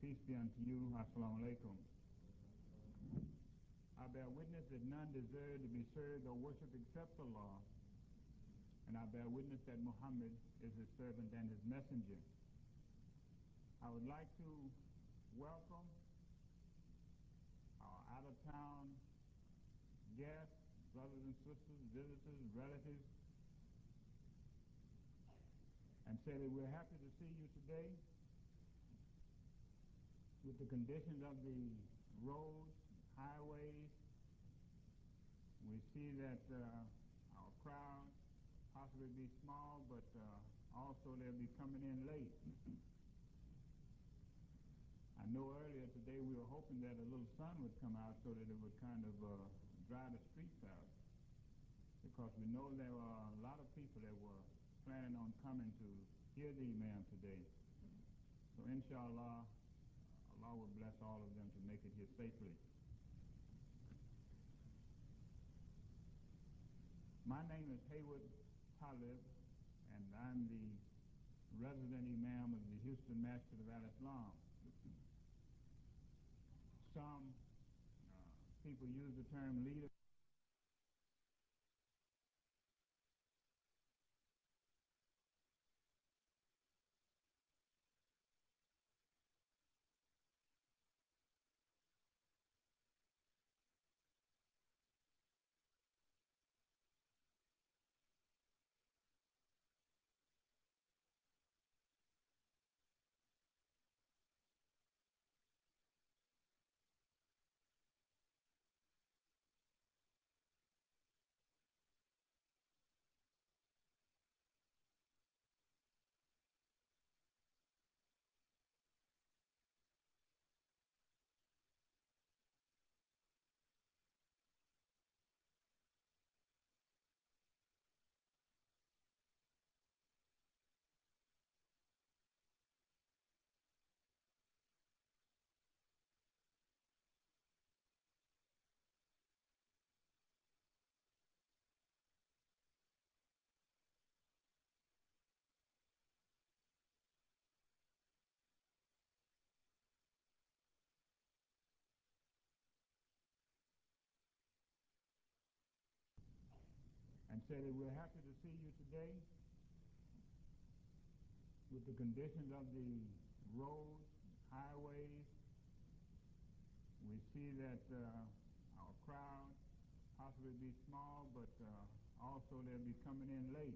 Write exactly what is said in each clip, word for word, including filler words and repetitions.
Peace be unto you. Assalamu alaikum. I bear witness that none deserve to be served or worshipped except Allah, and I bear witness that Muhammad is his servant and his messenger. I would like to welcome our out-of-town guests, brothers and sisters, visitors, relatives, and say that we're happy to see you today. With the conditions of the roads, highways, we see that uh, our crowd possibly be small, but uh, also they'll be coming in late. I know earlier today we were hoping that a little sun would come out so that it would kind of uh, dry the streets out, because we know there were a lot of people that were planning on coming to hear the Imam today. So inshallah, Allah will bless all of them to make it here safely. My name is Haywood Talib, and I'm the resident Imam of the Houston Masjid of Al-Islam. Some uh, people use the term leader. And say that we're happy to see you today. With the conditions of the roads, highways, we see that uh, our crowd possibly be small, but uh, also they'll be coming in late.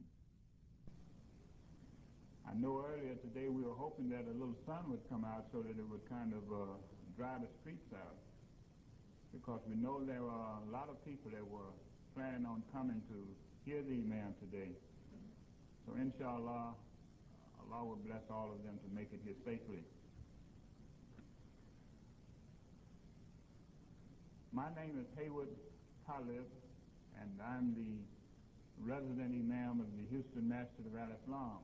I know earlier today we were hoping that a little sun would come out so that it would kind of uh, dry the streets out, because we know there were a lot of people that were planning on coming to hear the Imam today. So inshallah, Allah will bless all of them to make it here safely. My name is Haywood Talib, and I'm the resident Imam of the Houston Masjid of Al-Islam.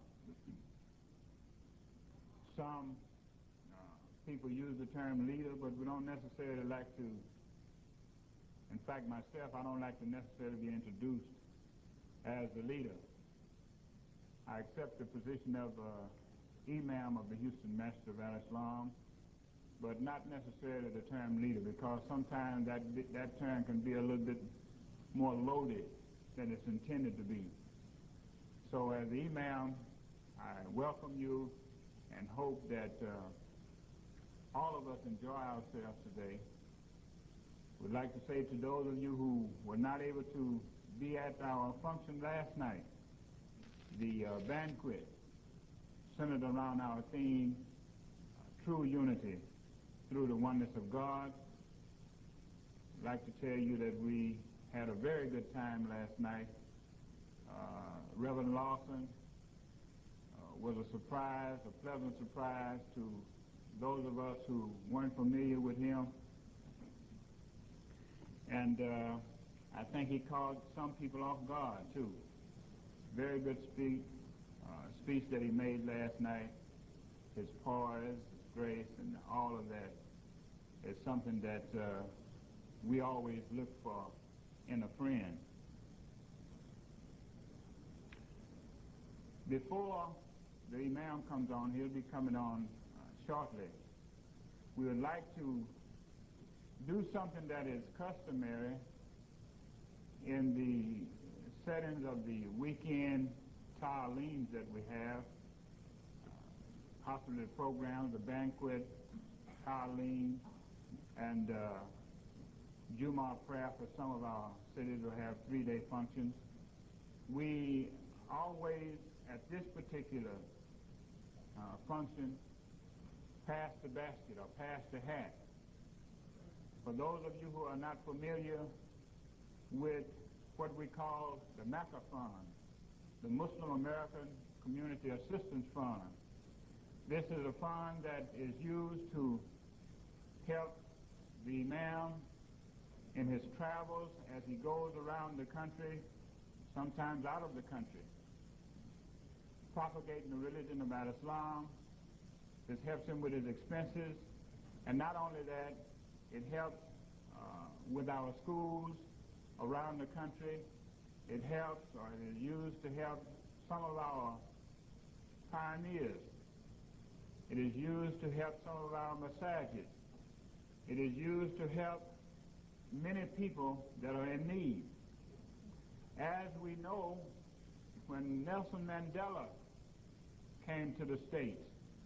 Some uh, people use the term leader, but we don't necessarily like to. In fact, myself, I don't like to necessarily be introduced as the leader. I accept the position of uh, Imam of the Houston Masjid of Al-Islam, but not necessarily the term leader, because sometimes that, that term can be a little bit more loaded than it's intended to be. So as the Imam, I welcome you and hope that uh, all of us enjoy ourselves today. Would like to say to those of you who were not able to be at our function last night, the uh, banquet centered around our theme, uh, true unity through the oneness of God. I'd like to tell you that we had a very good time last night. Uh, Reverend Lawson uh, was a surprise, a pleasant surprise to those of us who weren't familiar with him. And uh, I think he caught some people off guard, too. Very good speech, uh, speech that he made last night. His poise, his grace, and all of that is something that uh, we always look for in a friend. Before the Imam comes on, he'll be coming on uh, shortly. we would like to do something that is customary in the settings of the weekend ta'aleems that we have, uh, hospitality programs, the banquet, ta'aleem, and uh, Jumu'ah prayer for some of our cities will have three-day functions. We always, at this particular uh, function, pass the basket or pass the hat. For those of you who are not familiar with what we call the MACA Fund, the Muslim American Community Assistance Fund, this is a fund that is used to help the imam in his travels as he goes around the country, sometimes out of the country, propagating the religion of Islam. This helps him with his expenses, and not only that, it helps uh, with our schools around the country. It helps, or it is used to help some of our pioneers. It is used to help some of our masajid. It is used to help many people that are in need. As we know, when Nelson Mandela came to the States,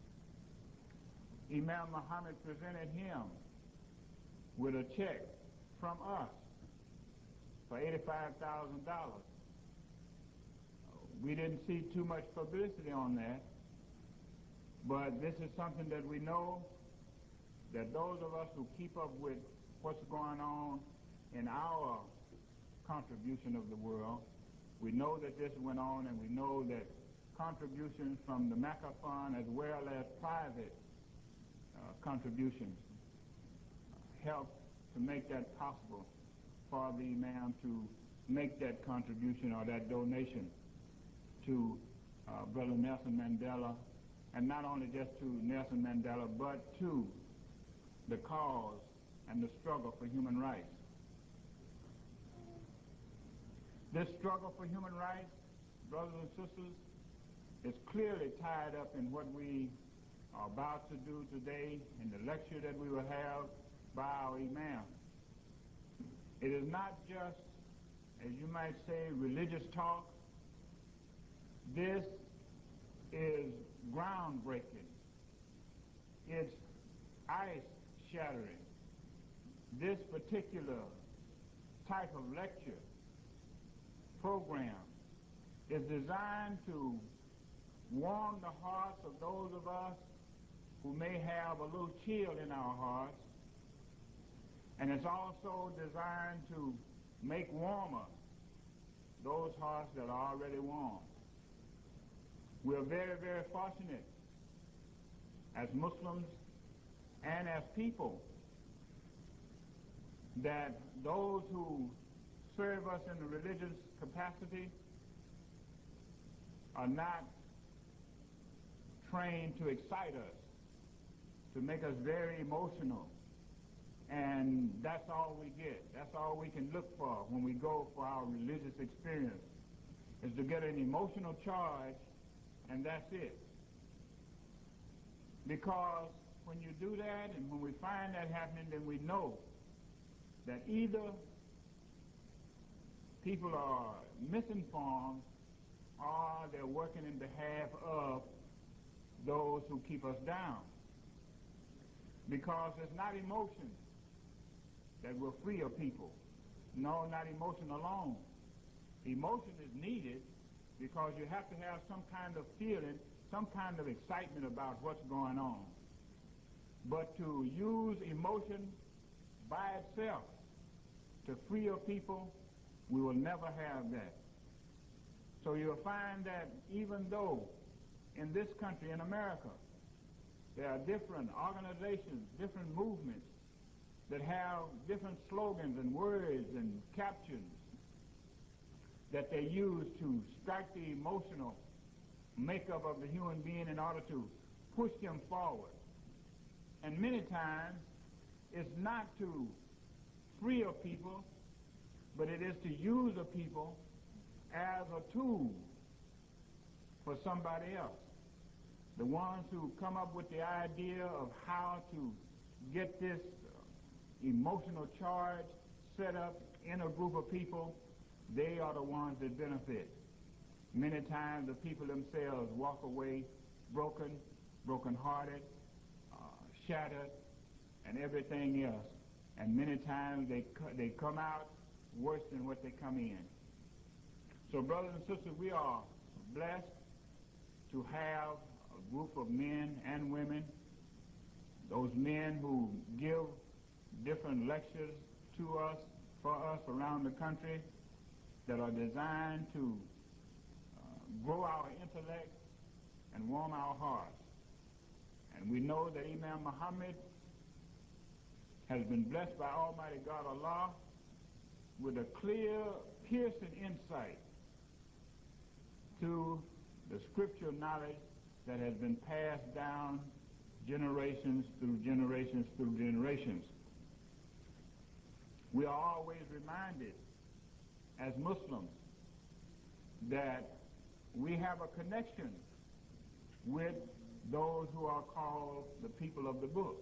Imam Muhammad presented him with a check from us for eighty-five thousand dollars. We didn't see too much publicity on that, but this is something that we know that those of us who keep up with what's going on in our contribution of the world, we know that this went on, and we know that contributions from the MACA Fund as well as private uh, contributions help to make that possible for the imam to make that contribution or that donation to uh, Brother Nelson Mandela, and not only just to Nelson Mandela, but to the cause and the struggle for human rights. This struggle for human rights, brothers and sisters, is clearly tied up in what we are about to do today in the lecture that we will have by our imam. It is not just, as you might say, religious talk. This is groundbreaking. It's ice-shattering. This particular type of lecture program is designed to warm the hearts of those of us who may have a little chill in our hearts, and it's also designed to make warmer those hearts that are already warm. We're very, very fortunate as Muslims and as people that those who serve us in the religious capacity are not trained to excite us, to make us very emotional. And that's all we get. That's all we can look for when we go for our religious experience, is to get an emotional charge, and that's it. Because when you do that, and when we find that happening, then we know that either people are misinformed or they're working in behalf of those who keep us down. Because it's not emotion that will free a people. No, not emotion alone. Emotion is needed because you have to have some kind of feeling, some kind of excitement about what's going on. But to use emotion by itself to free a people, we will never have that. So you'll find that even though in this country, in America, there are different organizations, different movements that have different slogans and words and captions that they use to strike the emotional makeup of the human being in order to push them forward. And many times, it's not to free a people, but it is to use a people as a tool for somebody else. The ones who come up with the idea of how to get this emotional charge set up in a group of people, they are the ones that benefit. Many times the people themselves walk away broken, broken-hearted, uh, shattered, and everything else. And many times they, they come out worse than what they come in. So brothers and sisters, we are blessed to have a group of men and women, those men who give different lectures to us, for us around the country, that are designed to uh, grow our intellect and warm our hearts. And we know that Imam Muhammad has been blessed by Almighty God Allah with a clear, piercing insight to the scriptural knowledge that has been passed down generations through generations through generations. We are always reminded as Muslims that we have a connection with those who are called the people of the book.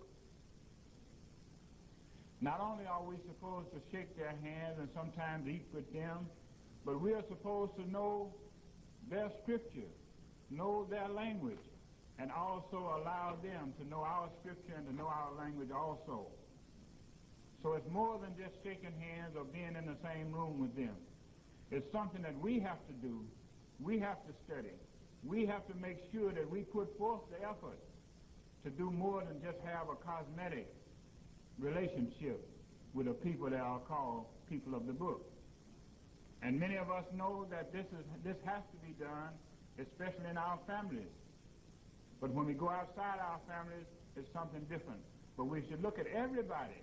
Not only are we supposed to shake their hands and sometimes eat with them, but we are supposed to know their scripture, know their language, and also allow them to know our scripture and to know our language also. So it's more than just shaking hands or being in the same room with them. It's something that we have to do. We have to study. We have to make sure that we put forth the effort to do more than just have a cosmetic relationship with the people that are called people of the book. And many of us know that this is this has to be done, especially in our families. But when we go outside our families, it's something different. But we should look at everybody,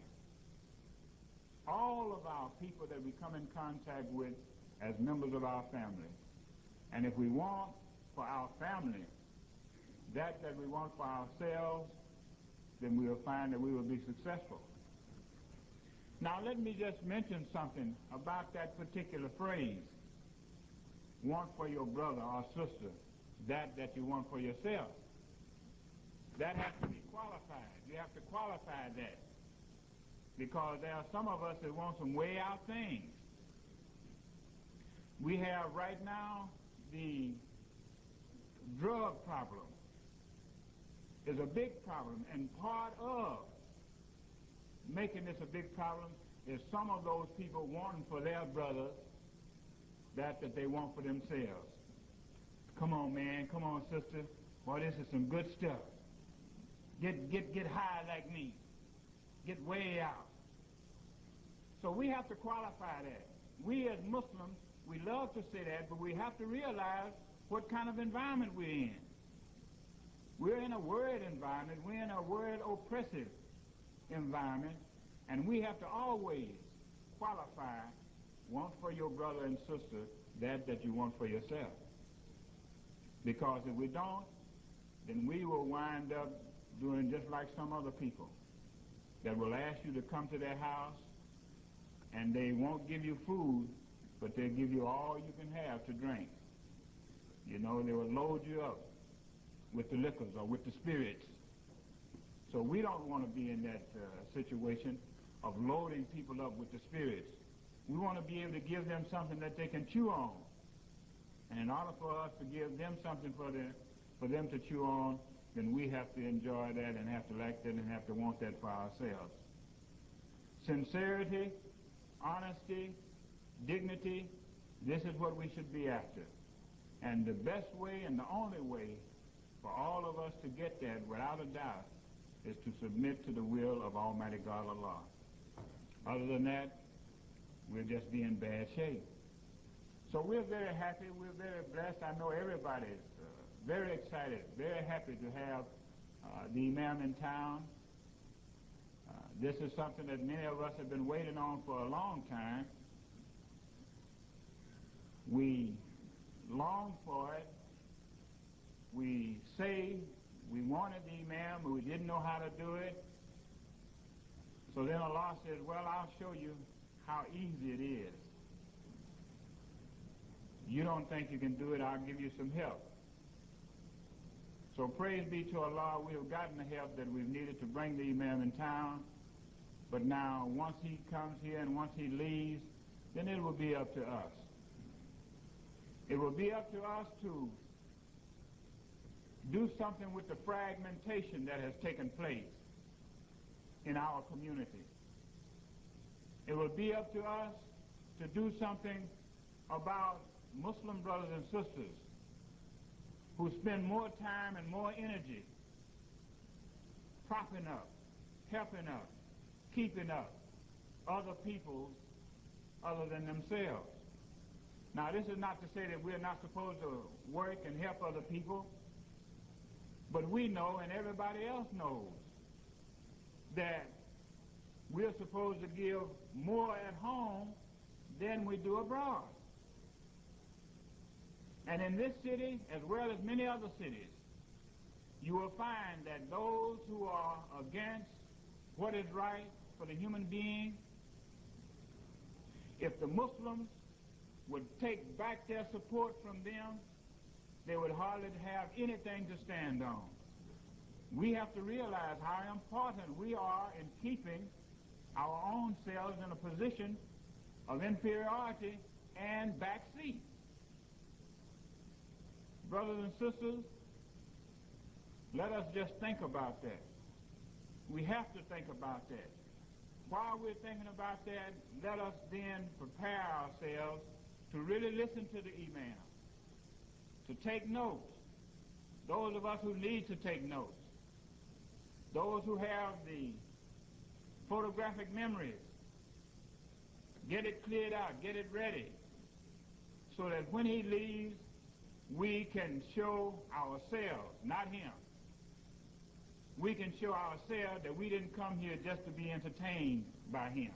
all of our people that we come in contact with as members of our family. And if we want for our family that that we want for ourselves, then we will find that we will be successful. Now let me just mention something about that particular phrase, want for your brother or sister that that you want for yourself. That has to be qualified. You have to qualify that, because there are some of us that want some way out things. We have right now the drug problem is a big problem, and part of making this a big problem is some of those people wanting for their brothers that that they want for themselves. Come on, man. Come on, sister. Boy, this is some good stuff. Get get get high like me. Get way out. So we have to qualify that. We as Muslims, we love to say that, but we have to realize what kind of environment we're in. We're in a word environment. We're in a word oppressive environment, and we have to always qualify want for your brother and sister that that you want for yourself. Because if we don't, then we will wind up doing just like some other people that will ask you to come to their house, and they won't give you food, but they'll give you all you can have to drink. You know, they will load you up with the liquors or with the spirits. So we don't want to be in that uh, situation of loading people up with the spirits. We want to be able to give them something that they can chew on. And in order for us to give them something for, the, for them to chew on, then we have to enjoy that and have to like that and have to want that for ourselves. Sincerity, honesty, dignity, this is what we should be after. And the best way and the only way for all of us to get that, without a doubt, is to submit to the will of Almighty God Allah. Other than that, we'll just be in bad shape. So we're very happy, we're very blessed. I know everybody's uh, very excited, very happy to have uh, the Imam in town. Uh, this is something that many of us have been waiting on for a long time. We long for it. We say we wanted the Imam, but we didn't know how to do it. So then Allah says, well, I'll show you how easy it is. You don't think you can do it, I'll give you some help. So praise be to Allah, we have gotten the help that we've needed to bring the Imam in town. But now, once he comes here and once he leaves, then it will be up to us. It will be up to us to do something with the fragmentation that has taken place in our community. It will be up to us to do something about Muslim brothers and sisters who spend more time and more energy propping up, helping up, keeping up other people other than themselves. Now, this is not to say that we're not supposed to work and help other people, but we know, and everybody else knows, that we're supposed to give more at home than we do abroad. And in this city, as well as many other cities, you will find that those who are against what is right for the human being, if the Muslims would take back their support from them, they would hardly have anything to stand on. We have to realize how important we are in keeping our own selves in a position of inferiority and backseat. Brothers and sisters, let us just think about that. We have to think about that. While we're thinking about that, let us then prepare ourselves to really listen to the Imam, to take notes. Those of us who need to take notes, those who have the photographic memories, get it cleared out, get it ready, so that when he leaves, we can show ourselves, not him. We can show ourselves that we didn't come here just to be entertained by him.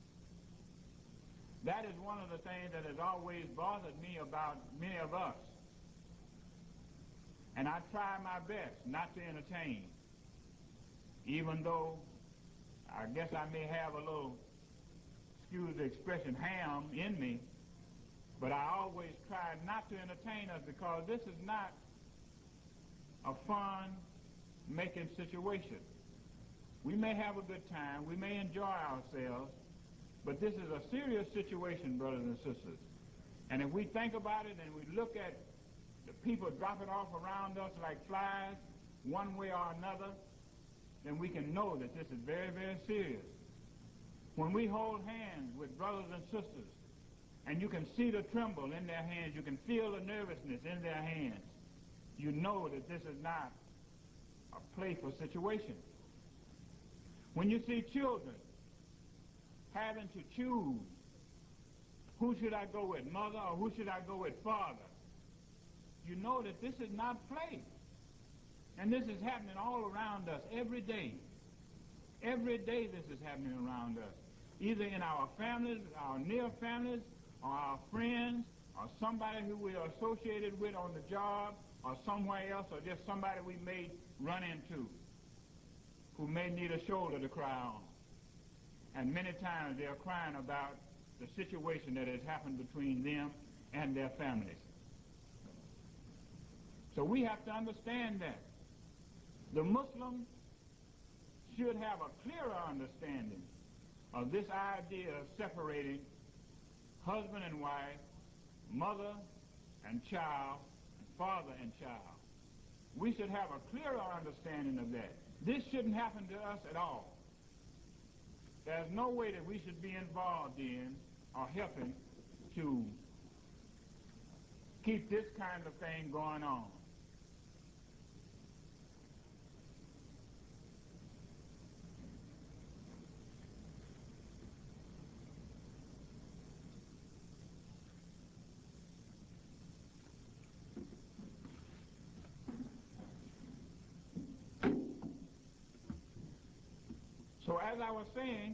That is one of the things that has always bothered me about many of us. And I try my best not to entertain, even though I guess I may have a little, excuse the expression, ham in me, but I always try not to entertain us, because this is not a fun-making situation. We may have a good time, we may enjoy ourselves, but this is a serious situation, brothers and sisters. And if we think about it and we look at the people dropping off around us like flies, one way or another, then we can know that this is very, very serious. When we hold hands with brothers and sisters, and you can see the tremble in their hands, you can feel the nervousness in their hands, you know that this is not a playful situation. When you see children having to choose, who should I go with, mother, or who should I go with, father, you know that this is not play. And this is happening all around us every day. Every day this is happening around us, either in our families, our near families, or our friends, or somebody who we are associated with on the job, or somewhere else, or just somebody we may run into who may need a shoulder to cry on. And many times they are crying about the situation that has happened between them and their families. So we have to understand that. The Muslim should have a clearer understanding of this idea of separating husband and wife, mother and child, and father and child. We should have a clearer understanding of that. This shouldn't happen to us at all. There's no way that we should be involved in or helping to keep this kind of thing going on. So as I was saying,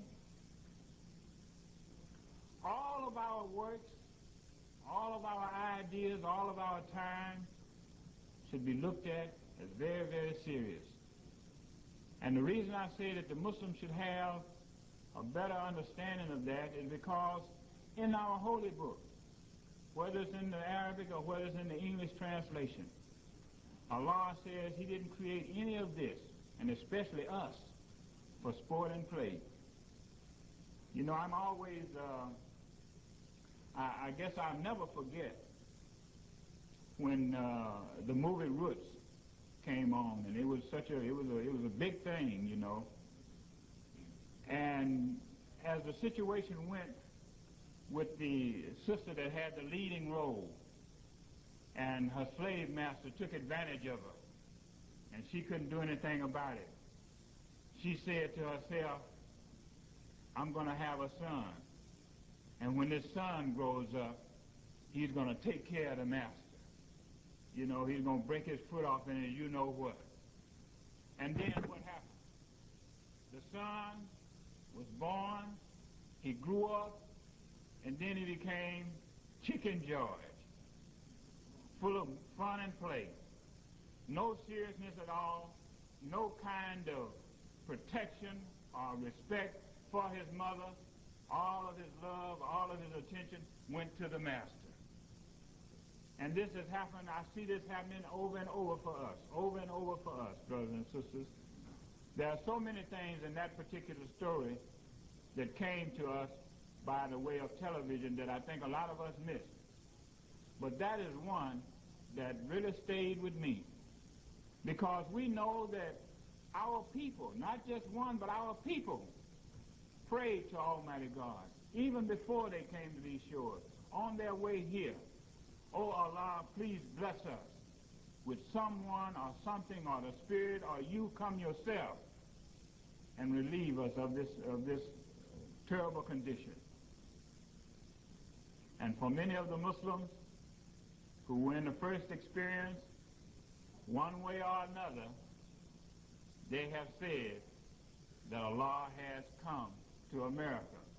all of our works, all of our ideas, all of our time should be looked at as very, very serious. And the reason I say that the Muslims should have a better understanding of that is because in our holy book, whether it's in the Arabic or whether it's in the English translation, Allah says He didn't create any of this, and especially us, for sport and play. You know, I'm always, uh, I, I guess I'll never forget when uh, the movie Roots came on, and it was such a, it was a, it was a big thing, you know. And as the situation went with the sister that had the leading role, and her slave master took advantage of her, and she couldn't do anything about it, she said to herself, I'm going to have a son, and when this son grows up, he's going to take care of the master. You know, he's going to break his foot off in it, you know what. And then what happened? The son was born, he grew up, and then he became Chicken George, full of fun and play. No seriousness at all, no kind of protection or respect for his mother. All of his love, all of his attention went to the master. And this has happened, I see this happening over and over for us, over and over for us, brothers and sisters. There are so many things in that particular story that came to us by the way of television that I think a lot of us missed. But that is one that really stayed with me, because we know that our people, not just one, but our people, prayed to Almighty God even before they came to these shores, on their way here. Oh Allah, please bless us with someone or something or the Spirit, or you come yourself and relieve us of this, of this terrible condition. And for many of the Muslims who were in the first experience, one way or another, they have said that Allah has come to America.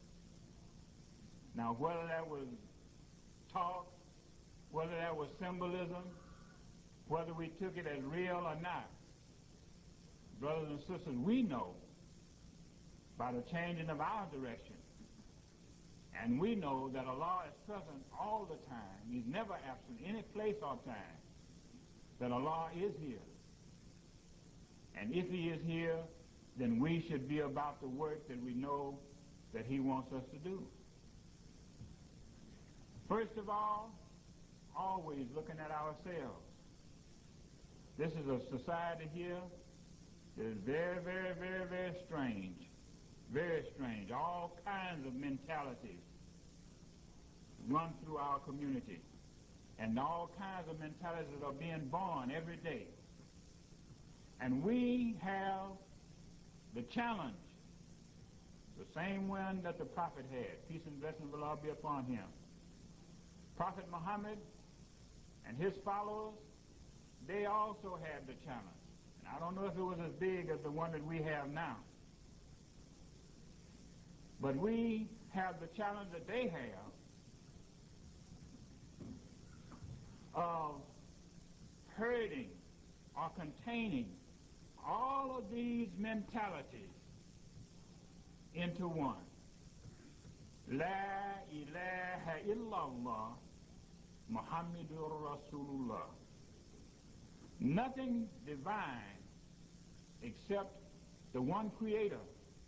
Now, whether that was talk, whether that was symbolism, whether we took it as real or not, brothers and sisters, we know by the changing of our direction, and we know that Allah is present all the time. He's never absent any place or time, that Allah is here. And if He is here, then we should be about the work that we know that He wants us to do. First of all, always looking at ourselves. This is a society here that is very, very, very, very strange. Very strange. All kinds of mentalities run through our community. And all kinds of mentalities that are being born every day. And we have the challenge, the same one that the prophet had. Peace and blessings of Allah be upon him. Prophet Muhammad and his followers, they also had the challenge. And I don't know if it was as big as the one that we have now. But we have the challenge that they have of herding or containing all of these mentalities into one. La ilaha illallah Muhammadur Rasulullah. Nothing divine except the one creator.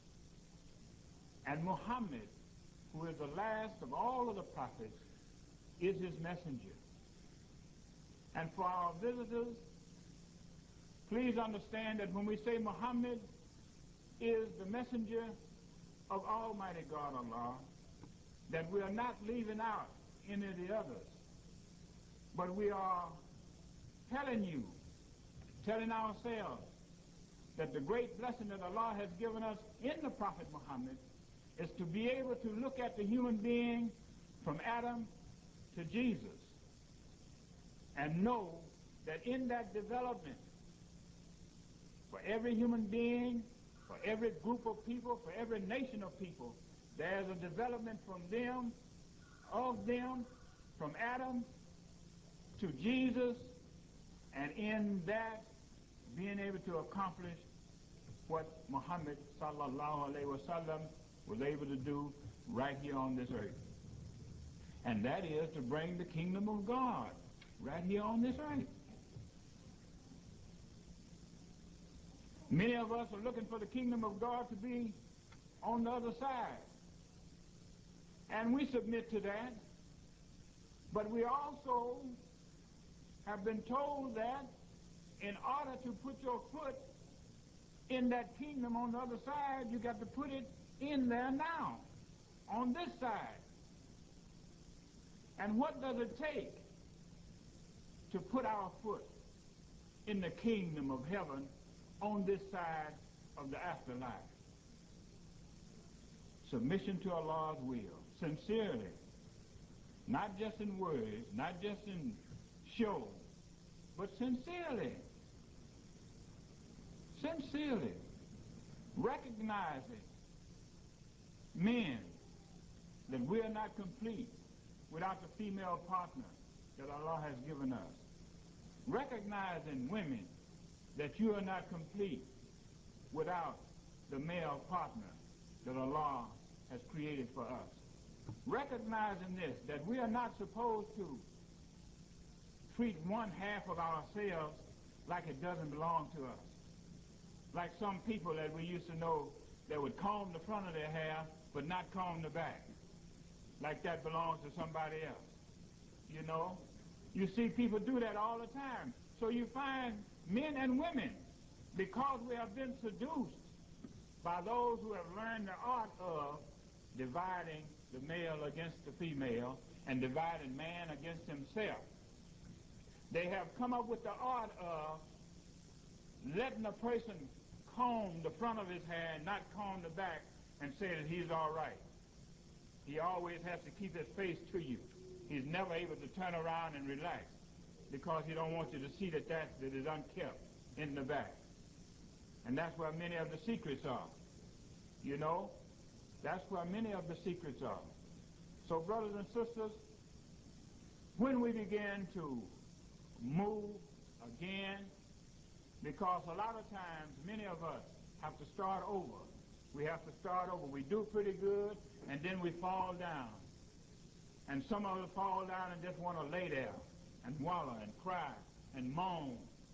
And Muhammad, who is the last of all of the prophets, is his messenger. And for our visitors, please understand that when we say Muhammad is the messenger of Almighty God Allah, that we are not leaving out any of the others, but we are telling you, telling ourselves, that the great blessing that Allah has given us in the Prophet Muhammad is to be able to look at the human being from Adam to Jesus and know that in that development, for every human being, for every group of people, for every nation of people, there's a development from them, of them, from Adam to Jesus, and in that being able to accomplish what Muhammad sallallahu alaihi wasallam was able to do right here on this earth. And that is to bring the kingdom of God right here on this earth. Many of us are looking for the kingdom of God to be on the other side. And we submit to that. But we also have been told that in order to put your foot in that kingdom on the other side, you got to put it in there now, on this side. And what does it take to put our foot in the kingdom of heaven on this side of the afterlife? Submission to Allah's will, sincerely, not just in words, not just in show, but sincerely. Sincerely. Recognizing, men, that we are not complete without the female partner that Allah has given us. Recognizing, women, that you are not complete without the male partner that Allah has created for us. Recognizing this, that we are not supposed to treat one half of ourselves like it doesn't belong to us. Like some people that we used to know that would comb the front of their hair but not comb the back. Like that belongs to somebody else. You know? You see people do that all the time. So you find men and women, because we have been seduced by those who have learned the art of dividing the male against the female and dividing man against himself. They have come up with the art of letting a person comb the front of his hair and not comb the back and say that he's all right. He always has to keep his face to you. He's never able to turn around and relax because he don't want you to see that that, that is unkept in the back. And that's where many of the secrets are. You know, that's where many of the secrets are. So brothers and sisters, when we begin to move again, because a lot of times many of us have to start over. We have to start over. We do pretty good, and then we fall down. And some of us fall down and just want to lay there and wallow and cry and moan.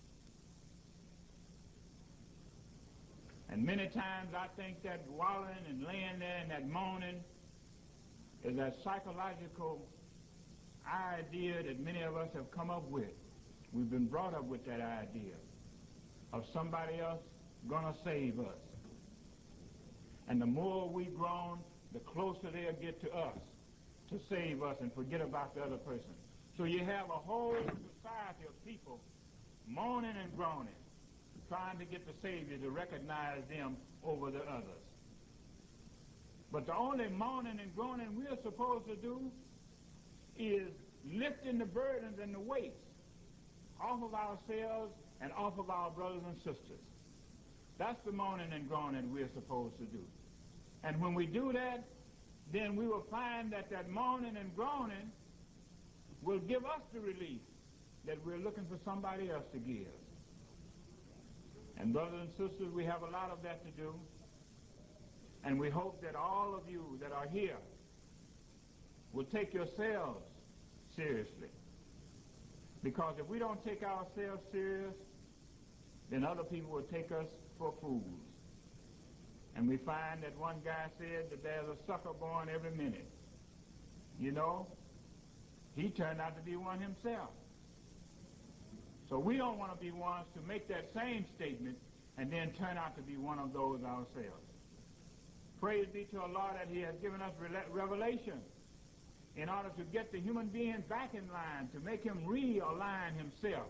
And many times I think that wallowing and laying there and that moaning is that psychological idea that many of us have come up with. We've been brought up with that idea of somebody else gonna save us. And the more we've grown, the closer they'll get to us to save us and forget about the other person. So you have a whole society of people moaning and groaning, trying to get the Savior to recognize them over the others. But the only moaning and groaning we're supposed to do is lifting the burdens and the weights off of ourselves and off of our brothers and sisters. That's the moaning and groaning we're supposed to do. And when we do that, then we will find that that moaning and groaning will give us the relief that we're looking for somebody else to give. And brothers and sisters, we have a lot of that to do. And we hope that all of you that are here will take yourselves seriously. Because if we don't take ourselves serious, then other people will take us for fools. And we find that one guy said that there's a sucker born every minute. You know, he turned out to be one himself. So we don't want to be ones to make that same statement and then turn out to be one of those ourselves. Praise be to Allah that He has given us revelation in order to get the human being back in line, to make him realign himself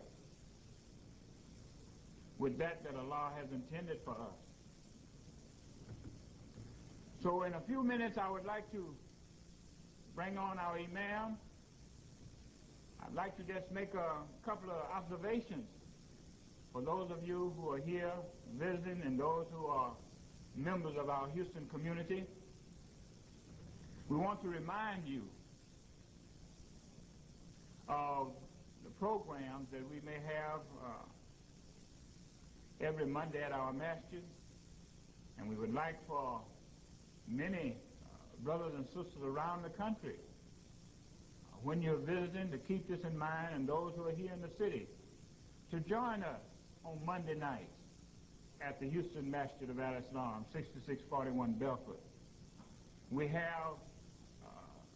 with that that Allah has intended for us. So in a few minutes I would like to bring on our Imam. I'd like to just make a couple of observations for those of you who are here visiting and those who are members of our Houston community. We want to remind you of the programs that we may have uh, every Monday at our masjid, and we would like for many uh, brothers and sisters around the country, uh, when you're visiting, to keep this in mind, and those who are here in the city, to join us on Monday nights at the Houston Masjid of Al-Islam, sixty-six forty-one Belford. We have uh,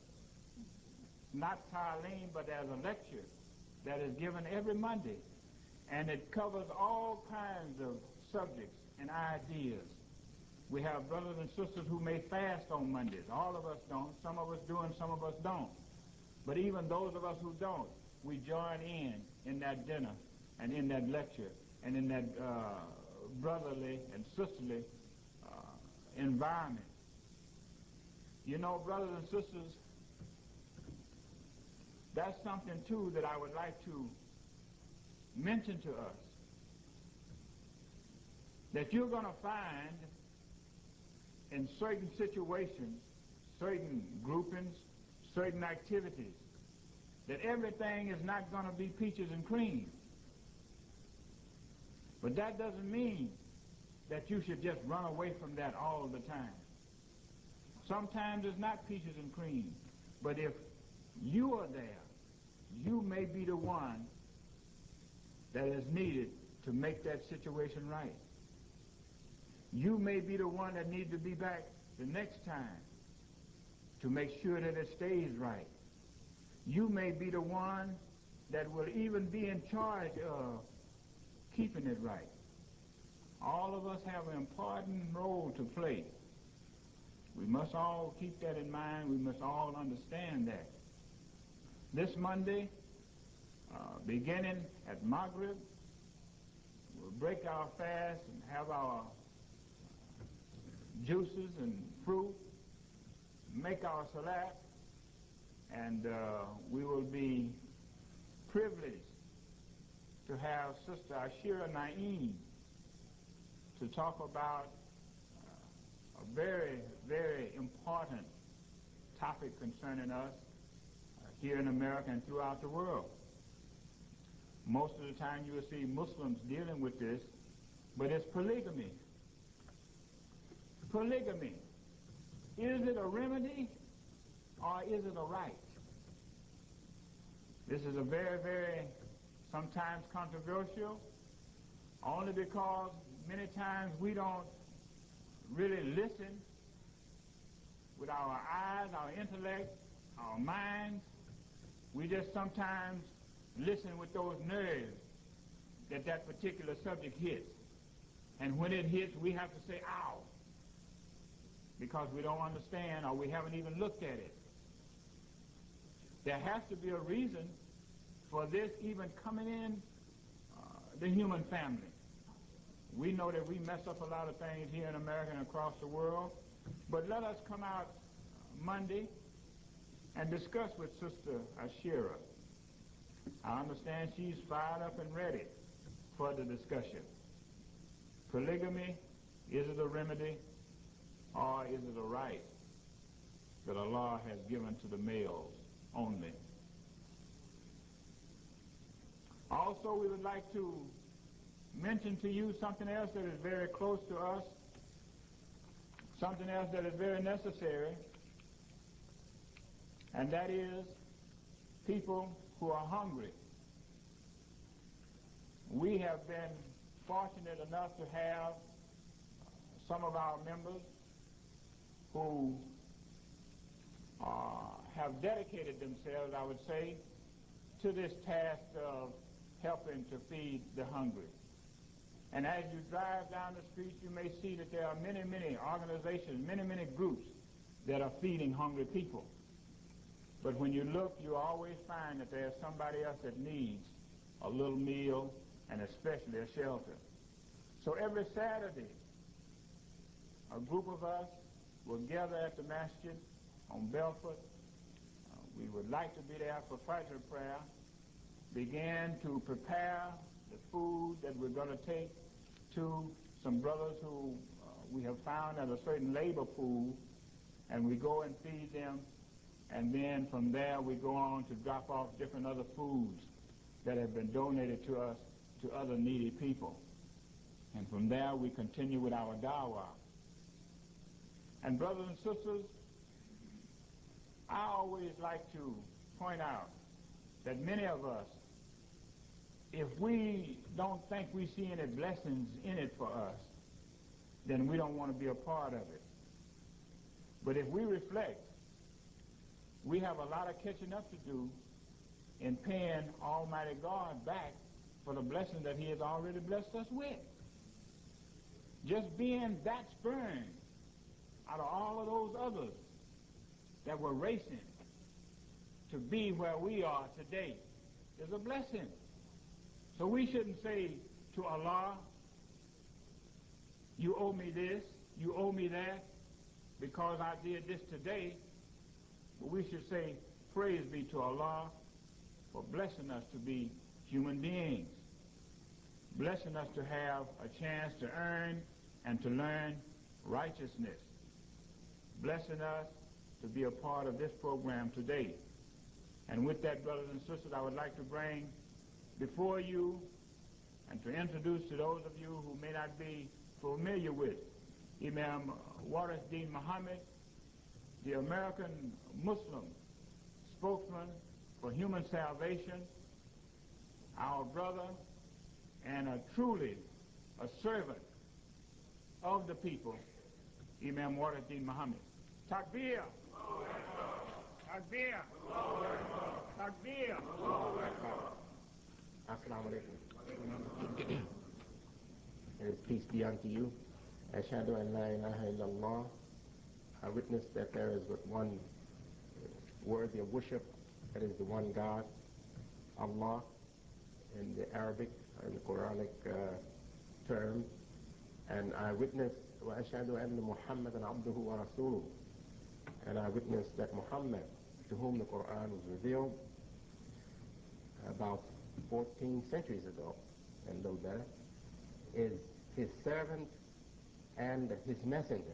not ta'aleem, but there's a lecture that is given every Monday, and it covers all kinds of subjects and ideas. We have brothers and sisters who may fast on Mondays. All of us don't. Some of us do and some of us don't. But even those of us who don't, we join in in that dinner and in that lecture and in that uh, brotherly and sisterly uh, environment. You know, brothers and sisters, that's something too that I would like to mention to us. That you're going to find in certain situations, certain groupings, certain activities, that everything is not going to be peaches and cream. But that doesn't mean that you should just run away from that all the time. Sometimes it's not peaches and cream, but if you are there, you may be the one that is needed to make that situation right. You may be the one that needs to be back the next time to make sure that it stays right. You may be the one that will even be in charge of keeping it right. All of us have an important role to play. We must all keep that in mind. We must all understand that. This Monday, uh, beginning at Maghrib, we'll break our fast and have our juices and fruit, make our salat, and uh, we will be privileged to have Sister Ashira Naeem to talk about uh, a very, very important topic concerning us uh, here in America and throughout the world. Most of the time you will see Muslims dealing with this, but it's polygamy. Polygamy. Is it a remedy or is it a right? This is a very, very, sometimes controversial, only because many times we don't really listen with our eyes, our intellect, our minds. We just sometimes listen with those nerves that that particular subject hits. And when it hits, we have to say, ow, because we don't understand or we haven't even looked at it. There has to be a reason for this even coming in uh, the human family. We know that we mess up a lot of things here in America and across the world, but let us come out Monday and discuss with Sister Ashira. I understand she's fired up and ready for the discussion. Polygamy, is it a remedy or is it a right that Allah has given to the males only? Also, we would like to mention to you something else that is very close to us, something else that is very necessary, and that is people who are hungry. We have been fortunate enough to have some of our members who uh, have dedicated themselves, I would say, to this task of helping to feed the hungry. And as you drive down the streets, you may see that there are many, many organizations, many, many groups that are feeding hungry people. But when you look, you always find that there's somebody else that needs a little meal and especially a shelter. So every Saturday, a group of us will gather at the masjid on Belford. Uh, we would like to be there for Fajr prayer, begin to prepare the food that we're going to take to some brothers who uh, we have found at a certain labor pool, and we go and feed them, and then from there we go on to drop off different other foods that have been donated to us to other needy people. And from there we continue with our dawah. And brothers and sisters, I always like to point out that many of us, if we don't think we see any blessings in it for us, then we don't want to be a part of it. But if we reflect, we have a lot of catching up to do in paying Almighty God back for the blessing that he has already blessed us with. Just being that sperm out of all of those others that were racing to be where we are today is a blessing. So we shouldn't say to Allah, you owe me this, you owe me that, because I did this today. But we should say, praise be to Allah for blessing us to be human beings, blessing us to have a chance to earn and to learn righteousness, blessing us to be a part of this program today. And with that, brothers and sisters, I would like to bring before you and to introduce to those of you who may not be familiar with Imam Waris Deen Muhammad, the American Muslim spokesman for human salvation, our brother, and a truly a servant of the people, Imam Waris Deen Muhammad. Takbir! Takbir! Takbir! Assalamu alaikum. May peace be unto you. Ashhadu an la ilaha illallah. I witness that there is but one worthy of worship, that is the one God, Allah, in the Arabic and the Quranic uh, term. And I witness wa ashhadu anna Muhammadan abduhu wa rasuluhu. And I witness that Muhammad, to whom the Quran was revealed about fourteen centuries ago, and no better, is his servant and his messenger.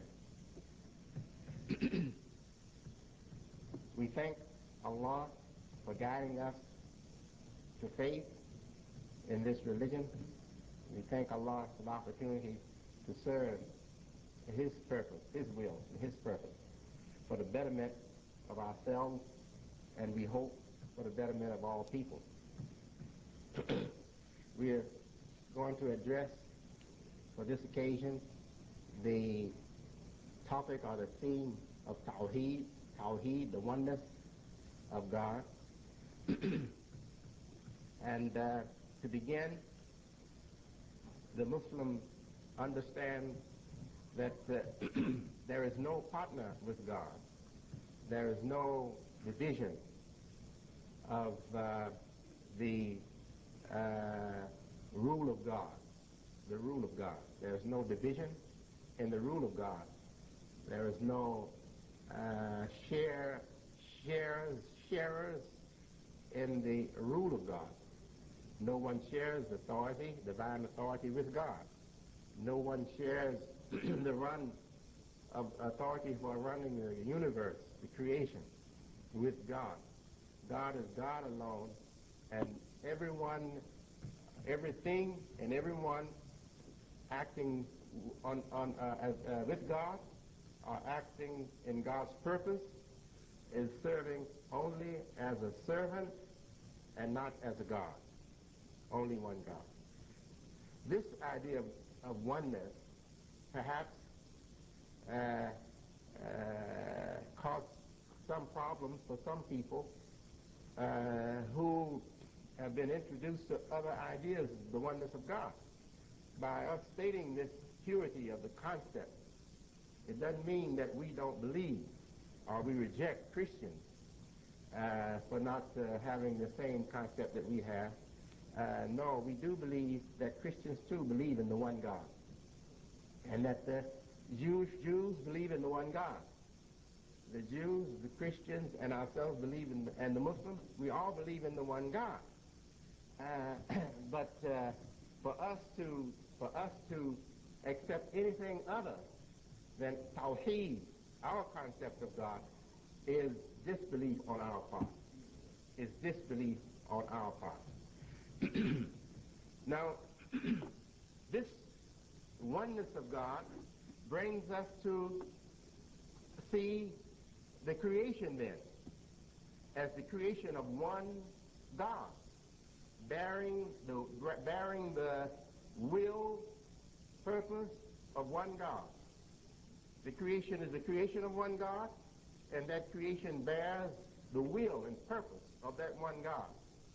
We thank Allah for guiding us to faith in this religion. We thank Allah for the opportunity to serve his purpose, his will, and his purpose for the betterment of ourselves, and we hope for the betterment of all people. We are going to address for this occasion the topic or the theme of Tawheed, Tawheed, the oneness of God. And uh, to begin, the Muslim understand that uh, there is no partner with God. There is no division of uh, the uh, rule of God, the rule of God. There is no division in the rule of God. There is no uh, share, shares, sharers in the rule of God. No one shares authority, divine authority, with God. No one shares the run of authority for running the universe, the creation, with God. God is God alone, and everyone, everything and everyone acting on, on, uh, as, uh, with God, or acting in God's purpose, is serving only as a servant and not as a God. Only one God. This idea of, of oneness perhaps uh, uh, caused some problems for some people uh, who have been introduced to other ideas of the oneness of God. By us stating this purity of the concept, it doesn't mean that we don't believe or we reject Christians uh, for not uh, having the same concept that we have. Uh, no, we do believe that Christians too believe in the one God, and that the Jewish Jews believe in the one God. The Jews, the Christians, and ourselves believe in, the, and the Muslims, we all believe in the one God. Uh, but uh, for us to for us to accept anything other than Tawheed, our concept of God, is disbelief on our part. Is disbelief on our part. Now, this oneness of God brings us to see the creation then as the creation of one God, bearing the bearing the will, purpose, of one God. The creation is the creation of one God, and that creation bears the will and purpose of that one God.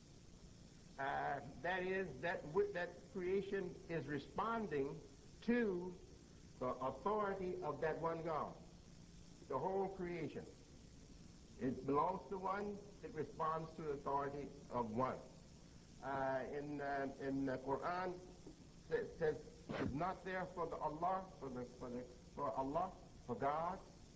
Uh, that is, that, that creation is responding to the authority of that one God. The whole creation. It belongs to one, it responds to the authority of one. Uh, in uh, in the Quran, it says, it's not there for the Allah, for the for the for Allah, for God,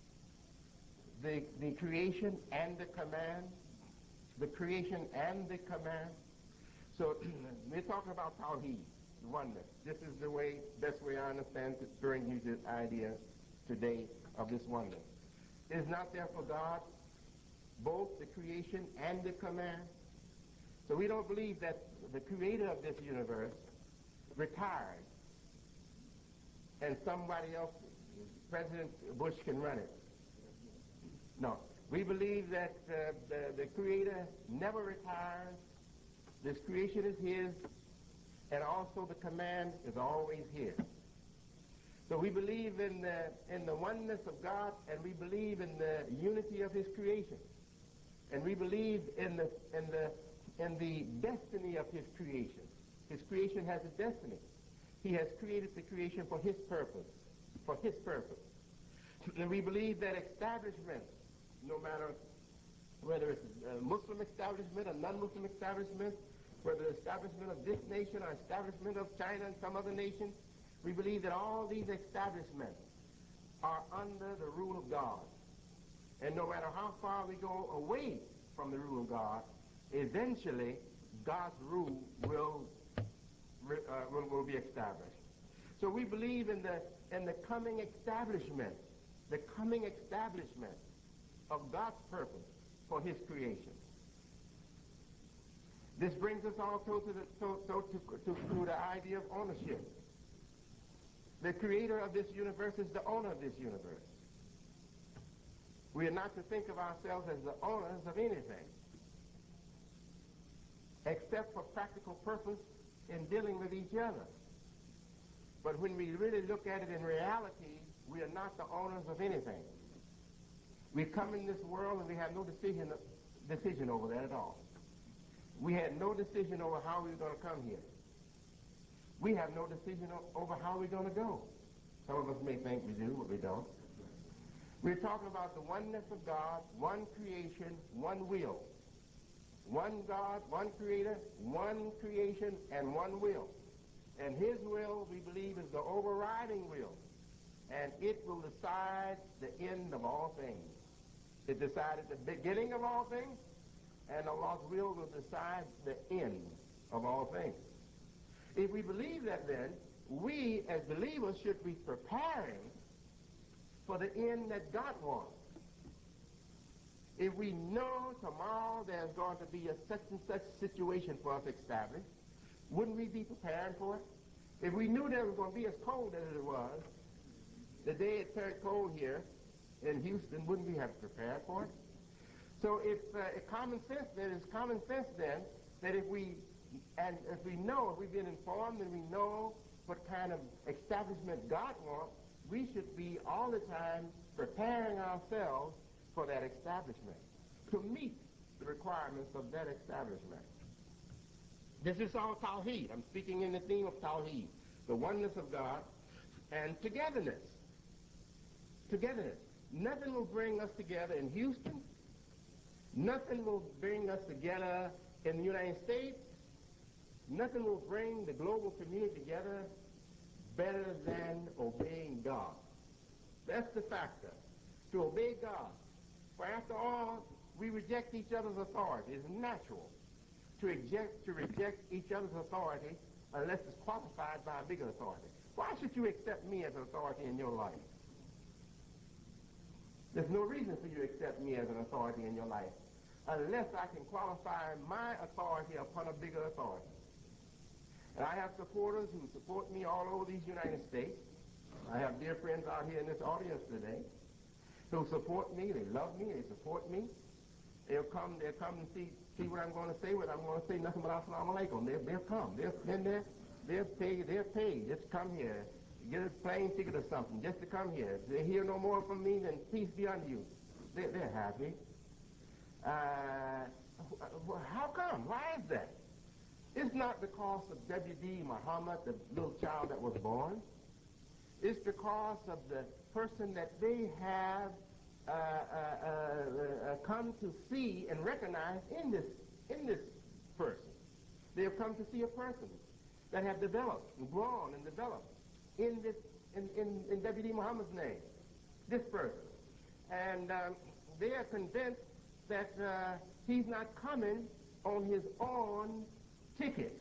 the the creation and the command, the creation and the command. So we're talking about Tawheed, oneness. This is the way, best way I understand to bring you this idea today of this oneness. It is not there for God, both the creation and the command. So we don't believe that the creator of this universe retired and somebody else, President Bush, can run it. No. We believe that uh, the, the creator never retires. This creation is his, and also the command is always his. So we believe in the, in the oneness of God, and we believe in the unity of his creation. And we believe in the, in the, in the destiny of his creation. His creation has a destiny. He has created the creation for his purpose, for his purpose. And we believe that establishment, no matter whether it's a Muslim establishment, a non-Muslim establishment, whether the establishment of this nation or establishment of China and some other nation, we believe that all these establishments are under the rule of God. And no matter how far we go away from the rule of God, eventually God's rule will, uh, will, will be established. So we believe in the, in the coming establishment, the coming establishment of God's purpose for his creation. This brings us also to the, so, so to, to, to the idea of ownership. The creator of this universe is the owner of this universe. We are not to think of ourselves as the owners of anything, except for practical purpose in dealing with each other. But when we really look at it in reality, we are not the owners of anything. We come in this world and we have no decision, decision over that at all. We had no decision over how we were going to come here. We have no decision over how we're going to go. Some of us may think we do, but we don't. We're talking about the oneness of God, one creation, one will. One God, one creator, one creation, and one will. And his will, we believe, is the overriding will. And it will decide the end of all things. It decided the beginning of all things, and Allah's will will decide the end of all things. If we believe that, then, we as believers should be preparing for the end that God wants. If we know tomorrow there's going to be a such and such situation for us established, wouldn't we be preparing for it? If we knew that it was going to be as cold as it was, the day it turned cold here in Houston, wouldn't we have prepared for it? So if, uh, if common sense, then it's common sense then that if we, and if we know, if we've been informed and we know what kind of establishment God wants, we should be all the time preparing ourselves for that establishment, to meet the requirements of that establishment. This is all Tawheed. I'm speaking in the theme of Tawheed, the oneness of God, and togetherness. Togetherness. Nothing will bring us together in Houston. Nothing will bring us together in the United States. Nothing will bring the global community together better than obeying God. That's the factor, to obey God. For after all, we reject each other's authority. It's natural to reject, to reject each other's authority unless it's qualified by a bigger authority. Why should you accept me as an authority in your life? There's no reason for you to accept me as an authority in your life unless I can qualify my authority upon a bigger authority. And I have supporters who support me all over these United States. I have dear friends out here in this audience today who support me. They love me. They support me. They'll come. They'll come and see see what I'm going to say. What I'm going to say, nothing but Assalamu alaikum. They'll, they'll come. They'll then they're they're paid. They're paid. Just come here. get a plane ticket or something just to come here. If they hear no more from me, then peace be unto you. They're, they're happy. Uh, how come? Why is that? It's not because of W D Muhammad, the little child that was born. It's because of the person that they have uh, uh, uh, uh, come to see and recognize in this in this person. They have come to see a person that have developed and grown and developed in this in, in, in W D Muhammad's name, this person. And um, they are convinced that uh, he's not coming on his own ticket,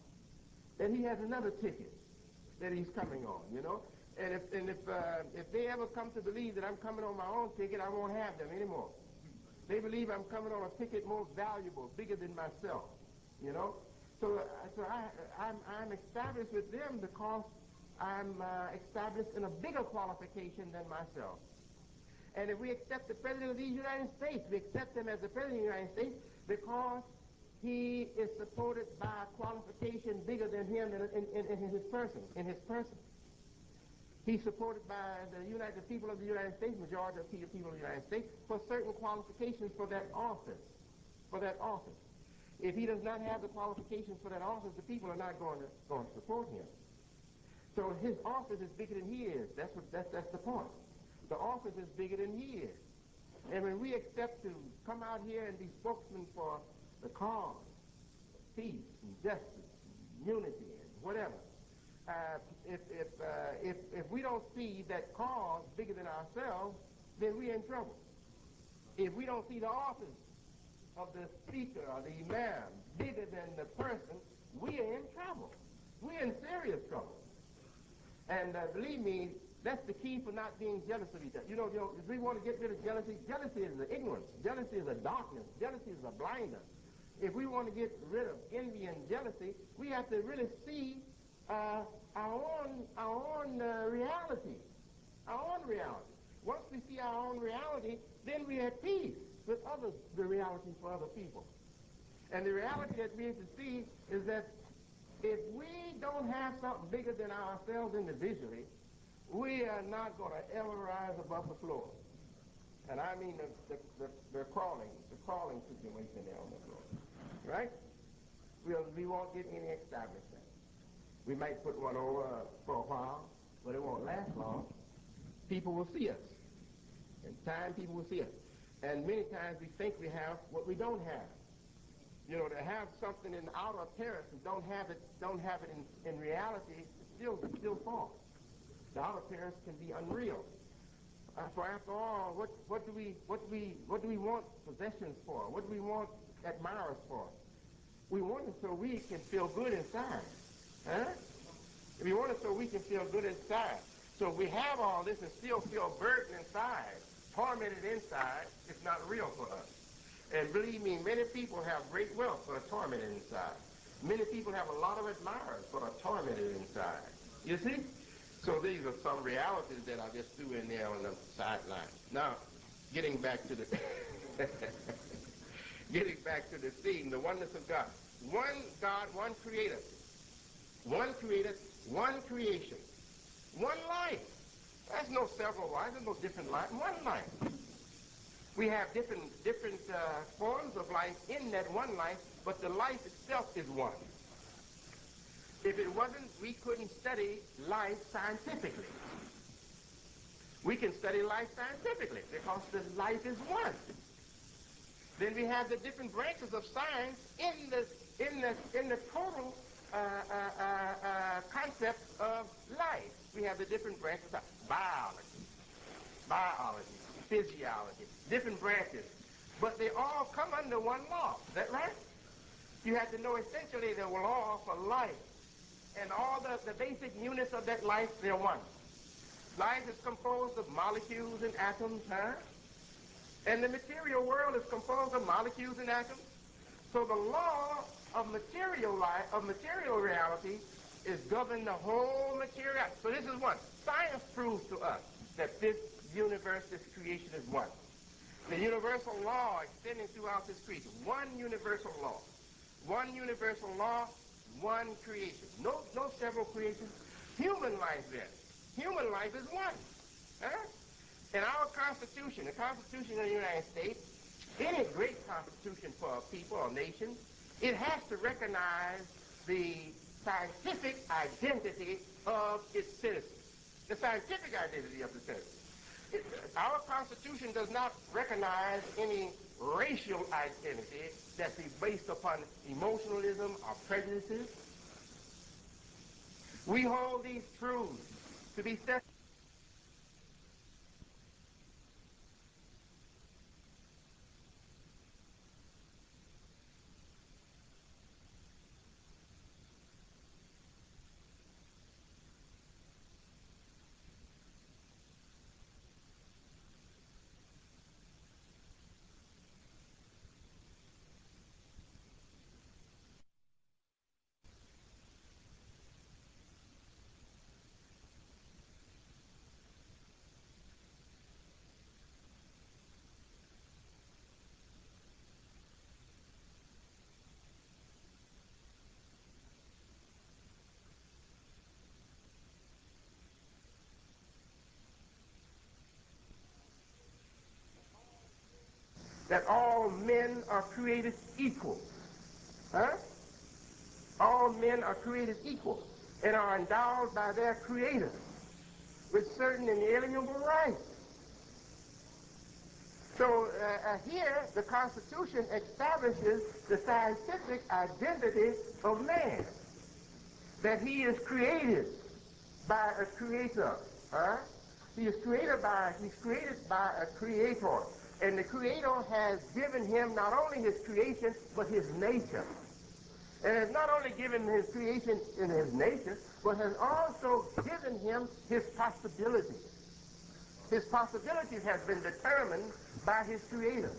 that he has another ticket that he's coming on, you know. And if and if uh, if they ever come to believe that I'm coming on my own ticket, I won't have them anymore. They believe I'm coming on a ticket more valuable, bigger than myself, you know. So, uh, so I, I'm, I'm established with them because I'm uh, established in a bigger qualification than myself. And if we accept the President of the United States, we accept him as the President of the United States because he is supported by a qualification bigger than him in, in, in, in his person, in his person. He's supported by the United the people of the United States, majority of the people of the United States, for certain qualifications for that office, for that office. If he does not have the qualifications for that office, the people are not going to, going to support him. So his office is bigger than he is. That's, what, that's, that's the point. The office is bigger than he is. And when we accept to come out here and be spokesmen for the cause, peace and justice, and unity and whatever, uh, if, if, uh, if, if we don't see that cause bigger than ourselves, then we're in trouble. If we don't see the office of the speaker or the imam bigger than the person, we are in trouble. We're in serious trouble. And uh, believe me, that's the key for not being jealous of each other. You know, you know, if we want to get rid of jealousy, jealousy is an ignorance. Jealousy is a darkness. Jealousy is a blinder. If we want to get rid of envy and jealousy, we have to really see uh, our own, our own uh, reality, our own reality. Once we see our own reality, then we have peace with others, the reality for other people. And the reality that we have to see is that if we don't have something bigger than ourselves individually, we are not going to ever rise above the floor. And I mean the, the, the, the crawling, the crawling situation there on the floor. Right? We'll, we won't get any establishment. We might put one over for a while, but it won't last long. People will see us. In time, people will see us. And many times we think we have what we don't have. You know, to have something in outer appearance and don't have it, don't have it in, in reality, it's still, it's still false. The outer appearance can be unreal. Uh, for after all, what, what do we, what do we, what do we want possessions for? What do we want admirers for? We want it so we can feel good inside. Huh? We want it so we can feel good inside. So if we have all this and still feel burdened inside, tormented inside, it's not real for us. And believe me, many people have great wealth but are tormented inside. Many people have a lot of admirers but are tormented inside. You see? So these are some realities that I just threw in there on the sideline. Now, getting back to the getting back to the theme, the oneness of God. One God, one creator. One creator, one creation. One life. There's no several lives, there's no different life. One life. We have different different uh, forms of life in that one life, but the life itself is one. If it wasn't, we couldn't study life scientifically. We can study life scientifically because the life is one. Then we have the different branches of science in the in the in the total uh, uh, uh, uh, concept of life. We have the different branches of biology, biology, physiology, different branches, but they all come under one law. Is that right? You have to know essentially the law for life, and all the, the basic units of that life, they're one. Life is composed of molecules and atoms, huh? And the material world is composed of molecules and atoms. So the law of material life, of material reality, is govern the whole material. So this is one. Science proves to us that this universe, this creation is one. The universal law extending throughout this creation. One universal law. One universal law, one creation. No, no several creations. Human life then. human life is one. Huh? In our Constitution, the Constitution of the United States, any great constitution for a people or nation, it has to recognize the scientific identity of its citizens. The scientific identity of the citizens. It, our Constitution does not recognize any racial identity that's based upon emotionalism or prejudices. We hold these truths to be set that all men are created equal. Huh? All men are created equal and are endowed by their Creator with certain inalienable rights. So uh, uh, here, the Constitution establishes the scientific identity of man, that he is created by a creator. Huh? He is created by, he's created by a creator. And the Creator has given him not only his creation, but his nature. And has not only given him his creation in his nature, but has also given him his possibilities. His possibilities have been determined by his Creator.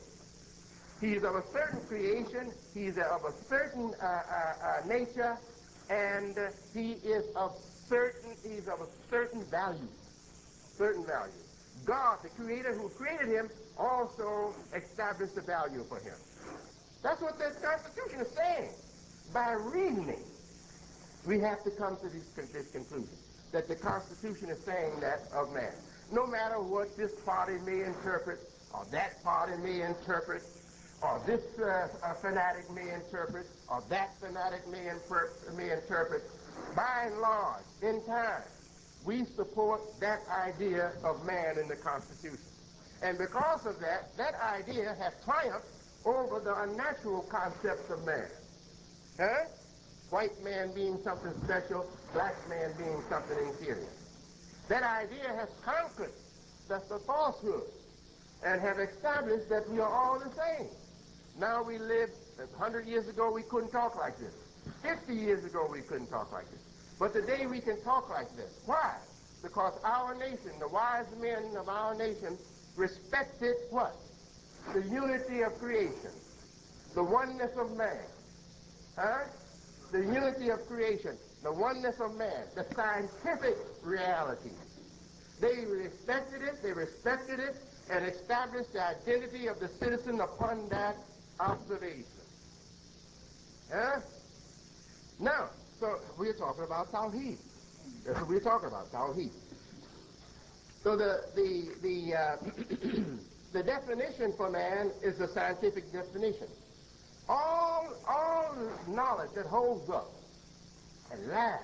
He is of a certain creation, he is of a certain uh, uh, uh, nature, and uh, he is of certain, he is of a certain value. Certain value. God, the Creator who created him, also established a value for him. That's what the Constitution is saying. By reasoning, we have to come to this, this conclusion, that the Constitution is saying that of man. No matter what this party may interpret, or that party may interpret, or this uh, uh, fanatic may interpret, or that fanatic may, imper- may interpret, by and large, in time, we support that idea of man in the Constitution. And because of that, that idea has triumphed over the unnatural concepts of man. Huh? White man being something special, black man being something inferior. That idea has conquered the, the falsehood and have established that we are all the same. Now we live, a hundred years ago we couldn't talk like this. Fifty years ago we couldn't talk like this. But today we can talk like this. Why? Because our nation, the wise men of our nation, respected what? The unity of creation, the oneness of man. Huh? The unity of creation, the oneness of man, the scientific reality. They respected it, they respected it, and established the identity of the citizen upon that observation. Huh? Now, so we're talking about Tawheed. That's what we're talking about, Tawheed. So the the the uh, the definition for man is the scientific definition. All all knowledge that holds up and lasts,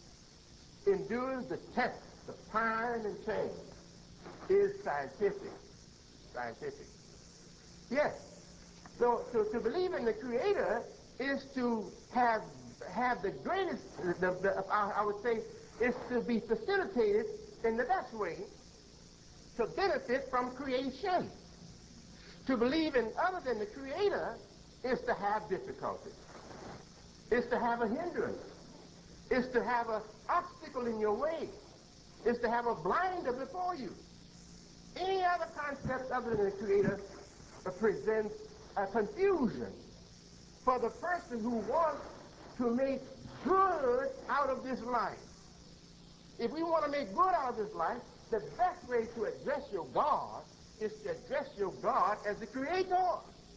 endures the test of time and change, is scientific. Scientific. Yes. So, so to believe in the Creator is to have have the greatest, the, the, I, I would say, is to be facilitated in the best way to benefit from creation. To believe in other than the Creator is to have difficulties. Is to have a hindrance. Is to have an obstacle in your way. Is to have a blinder before you. Any other concept other than the Creator uh, presents a confusion for the person who wants to make good out of this life. If we want to make good out of this life, the best way to address your God is to address your God as the Creator,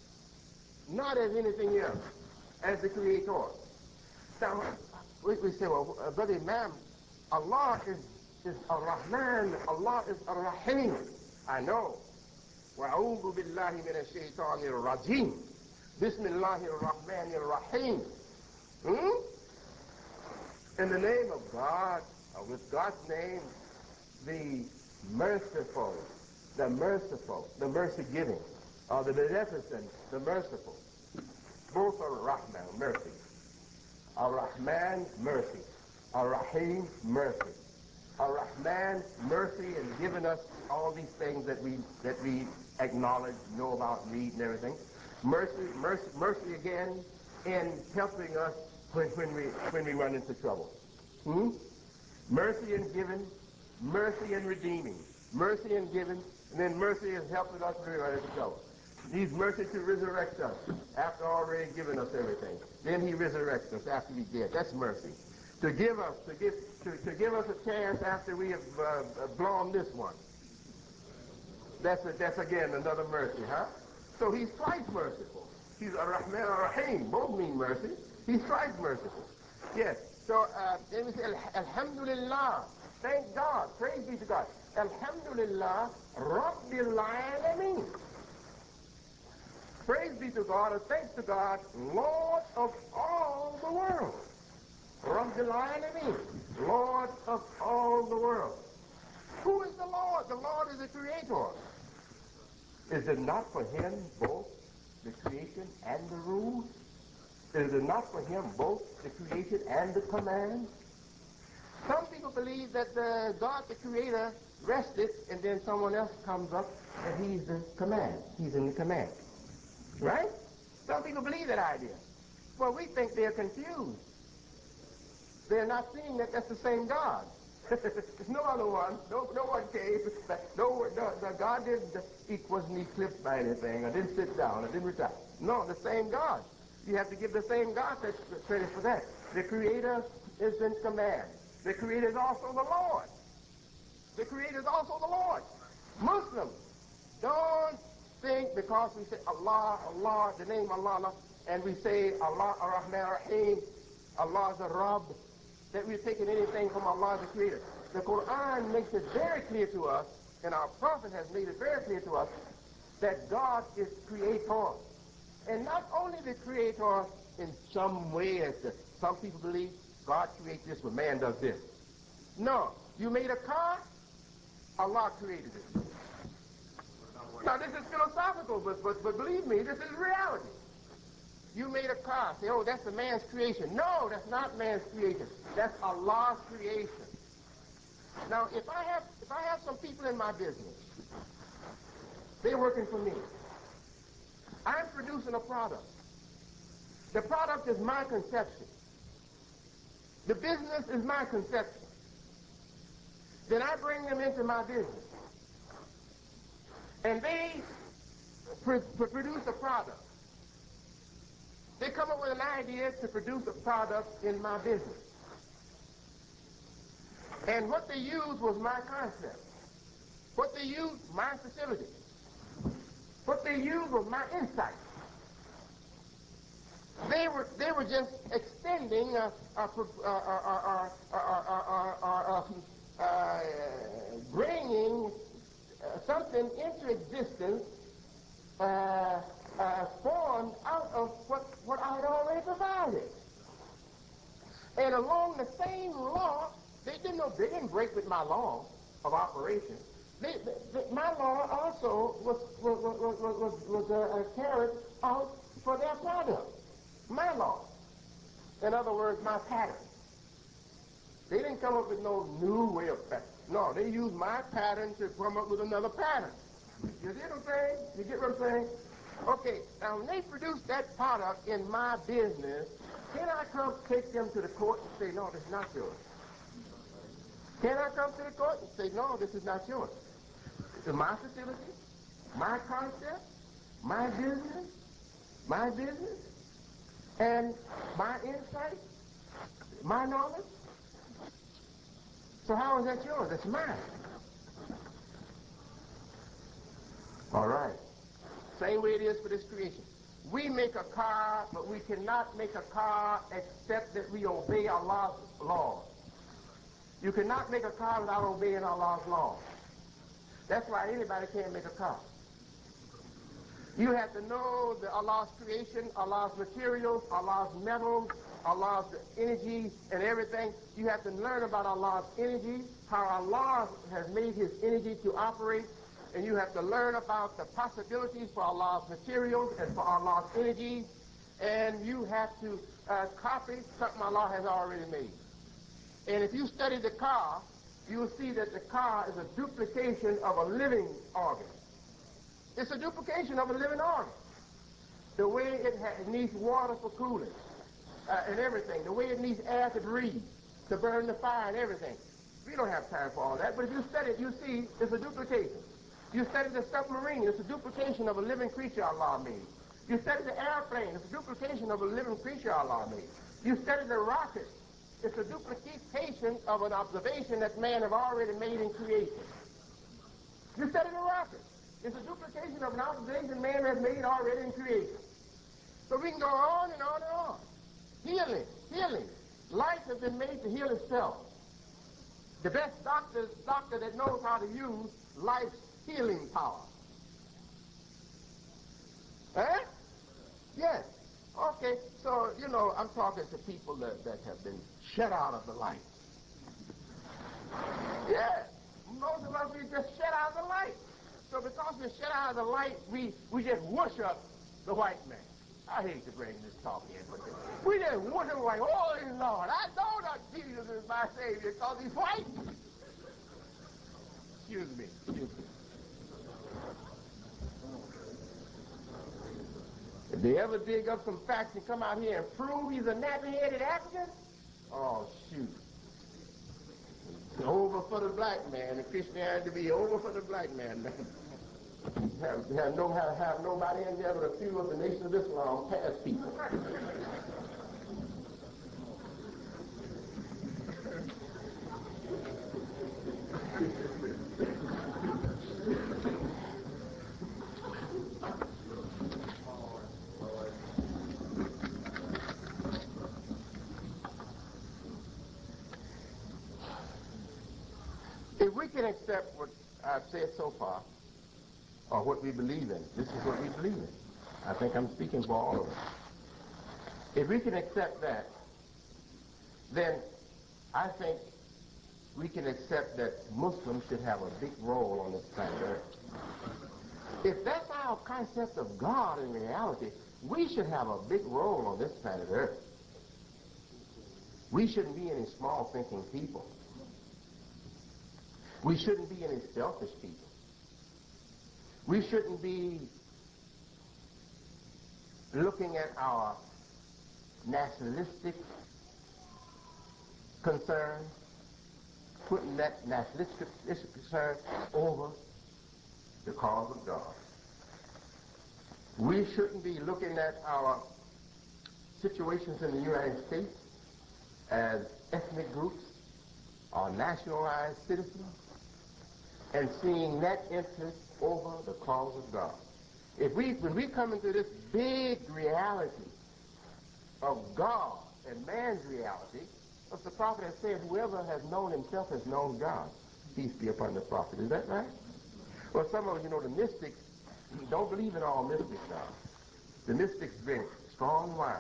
not as anything else, as the Creator. Now, we, we say, well, uh, Brother Imam, Allah is, is Ar-Rahman, Allah is Ar-Rahim. I know. وَأَعُوذُ بِاللَّهِ مِنَ الشَّيْطَانِ الرَّجِيمِ بِسْمِ اللَّهِ الرَّحْمَنِ الرَّحِيمِ. Hmm? In the name of God, or with God's name, the merciful, the merciful, the mercy-giving, or the beneficent, the merciful. Both are Rahman, mercy. Ar-Rahman, mercy. Ar-Rahim, mercy. Ar-Rahman, mercy, and giving us all these things that we that we acknowledge, know about, read, and everything. Mercy, mercy, mercy again in helping us when, when we when we run into trouble. Hmm? Mercy in giving, mercy in redeeming, mercy in giving, and then mercy in helping us when we run into trouble. He's mercy to resurrect us after already giving us everything. Then he resurrects us after we dead. That's mercy. To give us, to give, to, to give us a chance after we have uh, blown this one. That's a, that's again another mercy, huh? So he's twice merciful. He's Ar-Rahman, Ar-Rahim. Both mean mercy. He's twice merciful. Yes. So uh, then we say Alhamdulillah. Thank God. Praise be to God. Alhamdulillah, Rabbil Alameen. Praise be to God, or thanks to God, Lord of all the world. Rabbil Alameen, Lord of all the world. Who is the Lord? The Lord is the Creator. Is it not for him both the creation and the rule? Is it not for him both the creation and the command? Some people believe that the God, the Creator, rested, and then someone else comes up, and he's the command. He's in the command. Right? Some people believe that idea. Well, we think they're confused. They're not seeing that that's the same God. There's no other one. No, no one came. No, no, no God didn't. He wasn't eclipsed by anything. I didn't sit down. I didn't retire. No, the same God. You have to give the same God that credit for that. The Creator is in command. The Creator is also the Lord. The Creator is also the Lord. Muslims, don't think because we say Allah, Allah, the name Allah, Allah, and we say Allah, Ar-Rahman, Ar-Rahim, Allah is the Rabb, that we're taking anything from Allah the Creator. The Quran makes it very clear to us, and our Prophet has made it very clear to us, that God is Creator. And not only the Creator in some way, as the, some people believe, God creates this when man does this. No, you made a car, Allah created it. Now this is philosophical, but, but, but believe me, this is reality. You made a car, say, oh, that's a man's creation. No, that's not man's creation. That's Allah's creation. Now, if I have if I have some people in my business, they're working for me. I'm producing a product. The product is my conception. The business is my conception. Then I bring them into my business. And they pr pr produce a product. They come up with an idea to produce a product in my business. And what they used was my concept. What they used, my facility. What they used was my insight. They were they were just extending, uh, uh, uh, uh, uh, uh, bringing uh, something into existence uh, uh, formed out of what what I had already provided. And along the same law, they didn't know they didn't break with my law of operation. They, they, my law also was was was was, was uh, carried out for their product. My law. In other words, my pattern. They didn't come up with no new way of pattern. No, they used my pattern to come up with another pattern. You see what I'm saying? You get what I'm saying? Okay, now when they produce that product in my business, can I come take them to the court and say, no, this is not yours? Can I come to the court and say, no, this is not yours? It's my facility, my concept, my business, my business, and my insight, my knowledge. So how is that yours? It's mine. All right. Same way it is for this creation. We make a car, but we cannot make a car except that we obey Allah's laws. You cannot make a car without obeying Allah's laws. That's why anybody can't make a car. You have to know the Allah's creation, Allah's materials, Allah's metals, Allah's energy and everything. You have to learn about Allah's energy, how Allah has made his energy to operate, and you have to learn about the possibilities for Allah's materials and for Allah's energy, and you have to uh, copy something Allah has already made. And if you study the car, you will see that the car is a duplication of a living organ. It's a duplication of a living organ. The way it, ha it needs water for cooling uh, and everything. The way it needs air to breathe, to burn the fire and everything. We don't have time for all that, but if you study it, you see it's a duplication. You study the submarine, it's a duplication of a living creature Allah made. You study the airplane, it's a duplication of a living creature Allah made. You study the rocket, it's a duplication of an observation that man have already made in creation. You study the rocket, it's a duplication of an observation man has made already in creation. So we can go on and on and on. Healing, healing. Life has been made to heal itself. The best doctor is the doctor that knows how to use life's healing power. Eh? Yes. Okay, so, you know, I'm talking to people that, that have been shut out of the light. Yeah. Most of us, we just shut out of the light. So because we're shut out of the light, we, we just worship the white man. I hate to bring this talk in, but we just worship like, oh, Lord, I know that Jesus is my Savior because he's white. Excuse me, excuse me. If they ever dig up some facts and come out here and prove he's a nappy-headed African, oh, shoot. It's over for the black man, and Christianity to be over for the black man. have, have, no, have, have nobody in there but a few of the Nation of Islam past people. If we can accept what I've said so far, or what we believe in, this is what we believe in. I think I'm speaking for all of us. If we can accept that, then I think we can accept that Muslims should have a big role on this planet Earth. If that's our concept of God in reality, we should have a big role on this planet Earth. We shouldn't be any small thinking people. We shouldn't be any selfish people. We shouldn't be looking at our nationalistic concern, putting that nationalistic concern over the cause of God. We shouldn't be looking at our situations in the United States as ethnic groups or nationalized citizens and seeing that interest over the cause of God. If we, when we come into this big reality of God and man's reality, as the prophet has said, whoever has known himself has known God. Peace be upon the prophet. Is that right? Well, some of you know the mystics don't believe in all mystics now. The mystics drink strong wine.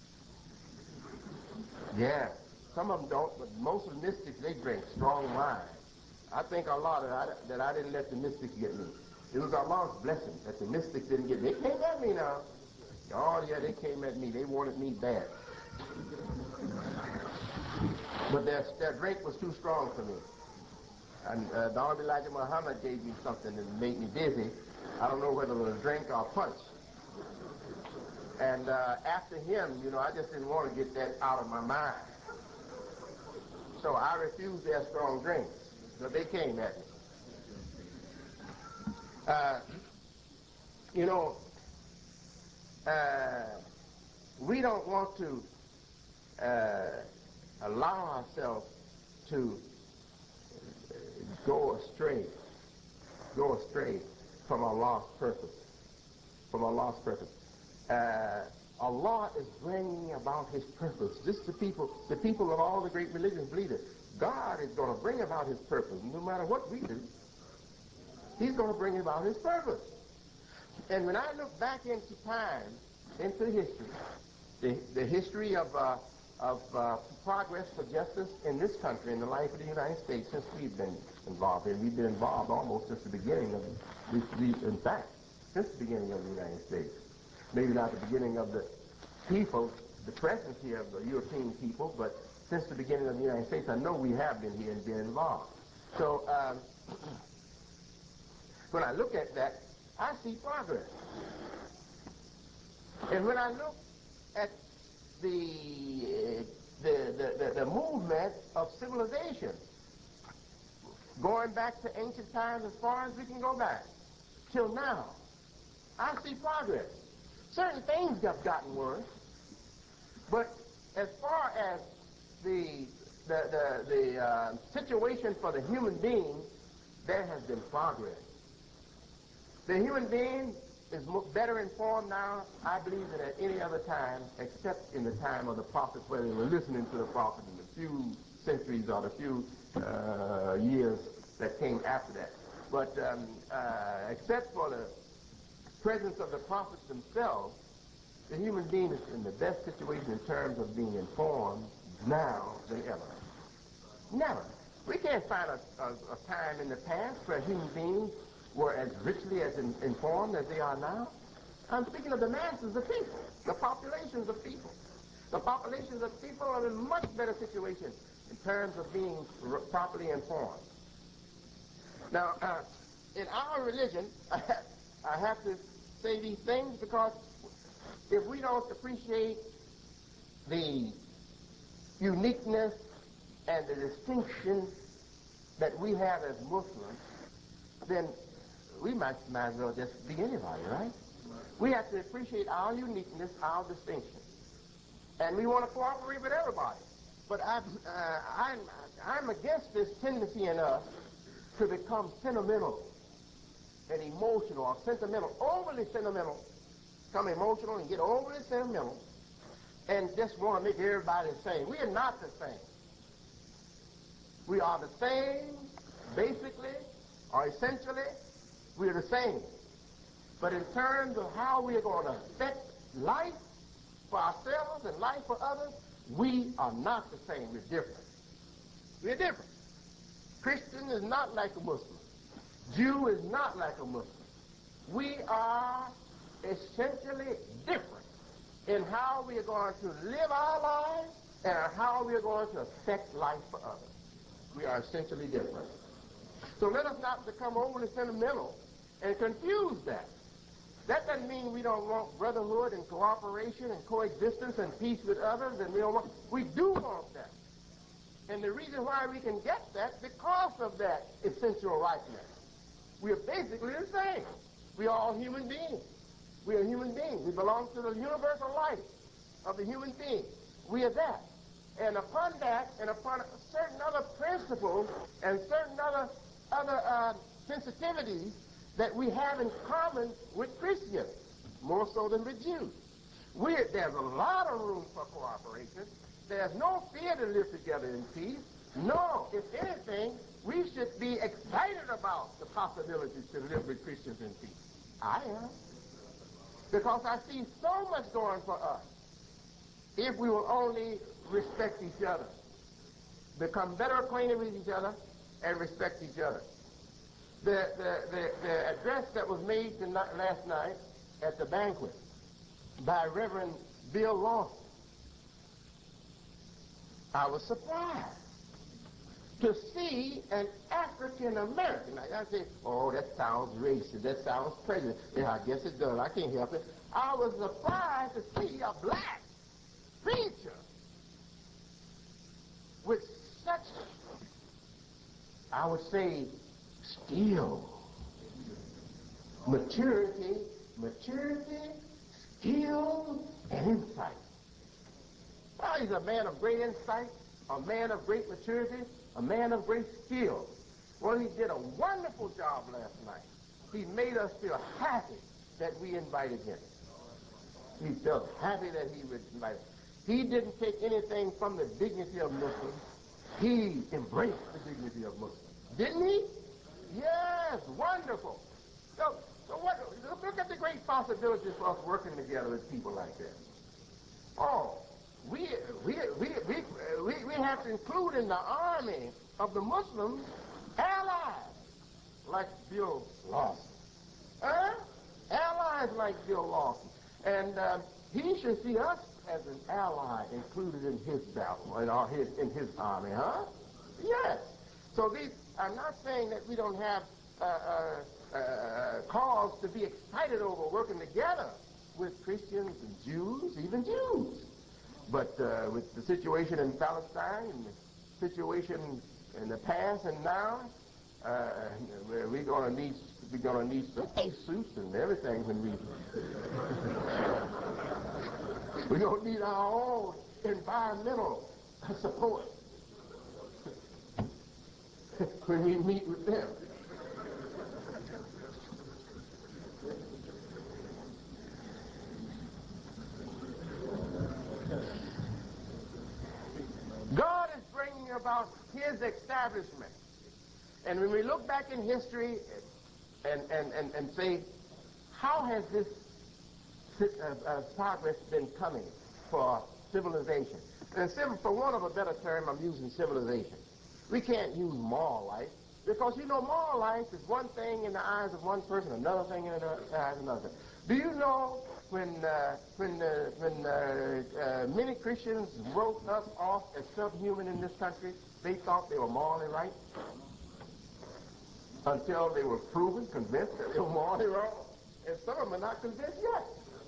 Yeah, some of them don't, but most of the mystics, they drink strong wine. I think Allah that I, that I didn't let the mystics get me. It was Allah's blessing that the mystics didn't get me. They came at me now. Oh, yeah, they came at me. They wanted me bad. But their, their drink was too strong for me. And uh, the Honorable Elijah Muhammad gave me something that made me dizzy. I don't know whether it was a drink or a punch. And uh, after him, you know, I just didn't want to get that out of my mind. So I refused their strong drinks. So they came at me. Uh, you know, uh, we don't want to uh, allow ourselves to go astray, go astray from our lost purpose, from our lost purpose. Uh, Allah is bringing about his purpose. This is the people, the people of all the great religions believe it. God is going to bring about his purpose. No matter what we do, he's going to bring about his purpose. And when I look back into time, into history, the, the history of, uh, of uh, progress for justice in this country, in the life of the United States, since we've been involved in, we've been involved almost since the beginning of, the, the, in fact, since the beginning of the United States. Maybe not the beginning of the people, the presence here of the European people, but since the beginning of the United States, I know we have been here and been involved. So um, when I look at that, I see progress. And when I look at the, the, the, the, the movement of civilization, going back to ancient times as far as we can go back, till now, I see progress. Certain things have gotten worse, but as far as the the the, the uh, situation for the human being, there has been progress. The human being is better informed now, I believe, than at any other time, except in the time of the prophets, where they were listening to the prophets in the few centuries or the few uh, years that came after that. But um, uh, except for the presence of the prophets themselves, the human being is in the best situation in terms of being informed now than ever. Never. We can't find a, a, a time in the past where human beings were as richly as in, informed as they are now. I'm speaking of the masses of people, the populations of people. The populations of people are in much better situation in terms of being r properly informed. Now, uh, in our religion, I have, I have to say these things because if we don't appreciate the uniqueness and the distinction that we have as Muslims, then we might, might as well just be anybody, right? We have to appreciate our uniqueness, our distinction. And we want to cooperate with everybody. But I've, uh, I'm, I'm against this tendency in us to become sentimental and emotional or sentimental, overly sentimental, become emotional and get overly sentimental and just want to make everybody the same. We are not the same. We are the same, basically, or essentially, we are the same. But in terms of how we are going to affect life for ourselves and life for others, we are not the same. We're different. We're different. Christian is not like a Muslim. Jew is not like a Muslim. We are essentially different in how we are going to live our lives and how we are going to affect life for others. We are essentially different. So let us not become overly sentimental and confuse that. That doesn't mean we don't want brotherhood and cooperation and coexistence and peace with others, and we don't want, we do want that. And the reason why we can get that, because of that essential rightness. We are basically the same. We are all human beings. We are human beings. We belong to the universal life of the human being. We are that. And upon that, and upon certain other principles and certain other, other uh, sensitivities that we have in common with Christians, more so than with Jews. We, there's a lot of room for cooperation. There's no fear to live together in peace. No, if anything, we should be excited about the possibilities to live with Christians in peace. I am. Because I see so much going for us if we will only respect each other, become better acquainted with each other, and respect each other. The, the, the, the address that was made tonight, last night at the banquet by Reverend Bill Lawson, I was surprised to see an African American. I say, oh, that sounds racist, that sounds prejudiced. Yeah, I guess it does. I can't help it. I was surprised to see a black preacher with such, I would say, skill, maturity, maturity, skill, and insight. Well, he's a man of great insight, a man of great maturity, a man of great skill. Well, he did a wonderful job last night. He made us feel happy that we invited him. He felt happy that he was invited. He didn't take anything from the dignity of Muslims. He embraced the dignity of Muslims. Didn't he? Yes, wonderful. So, so what, look at the great possibilities for us working together with people like that. Oh, we, we, we, we, we, we have to include in the army of the Muslims allies like Bill Lawson. Huh? Allies like Bill Lawson. And uh, he should see us as an ally included in his battle, in, our, his, in his army, huh? Yes. So these, I'm not saying that we don't have uh, uh, uh, cause to be excited over working together with Christians and Jews, even Jews. But uh, with the situation in Palestine and the situation in the past and now, uh, we're going to need we're going to need space suits and everything when we we're going to need our own environmental support when we meet with them. God is bringing about his establishment. And when we look back in history and, and, and, and say, how has this uh, uh, progress been coming for civilization? And civil, for want of a better term, I'm using civilization. We can't use moral life, because you know moral life is one thing in the eyes of one person, another thing in the eyes of another. Do you know when uh, when uh, when uh, uh, many Christians wrote us off as subhuman in this country, they thought they were morally right until they were proven, convinced that they were morally wrong, and some of them are not convinced yet.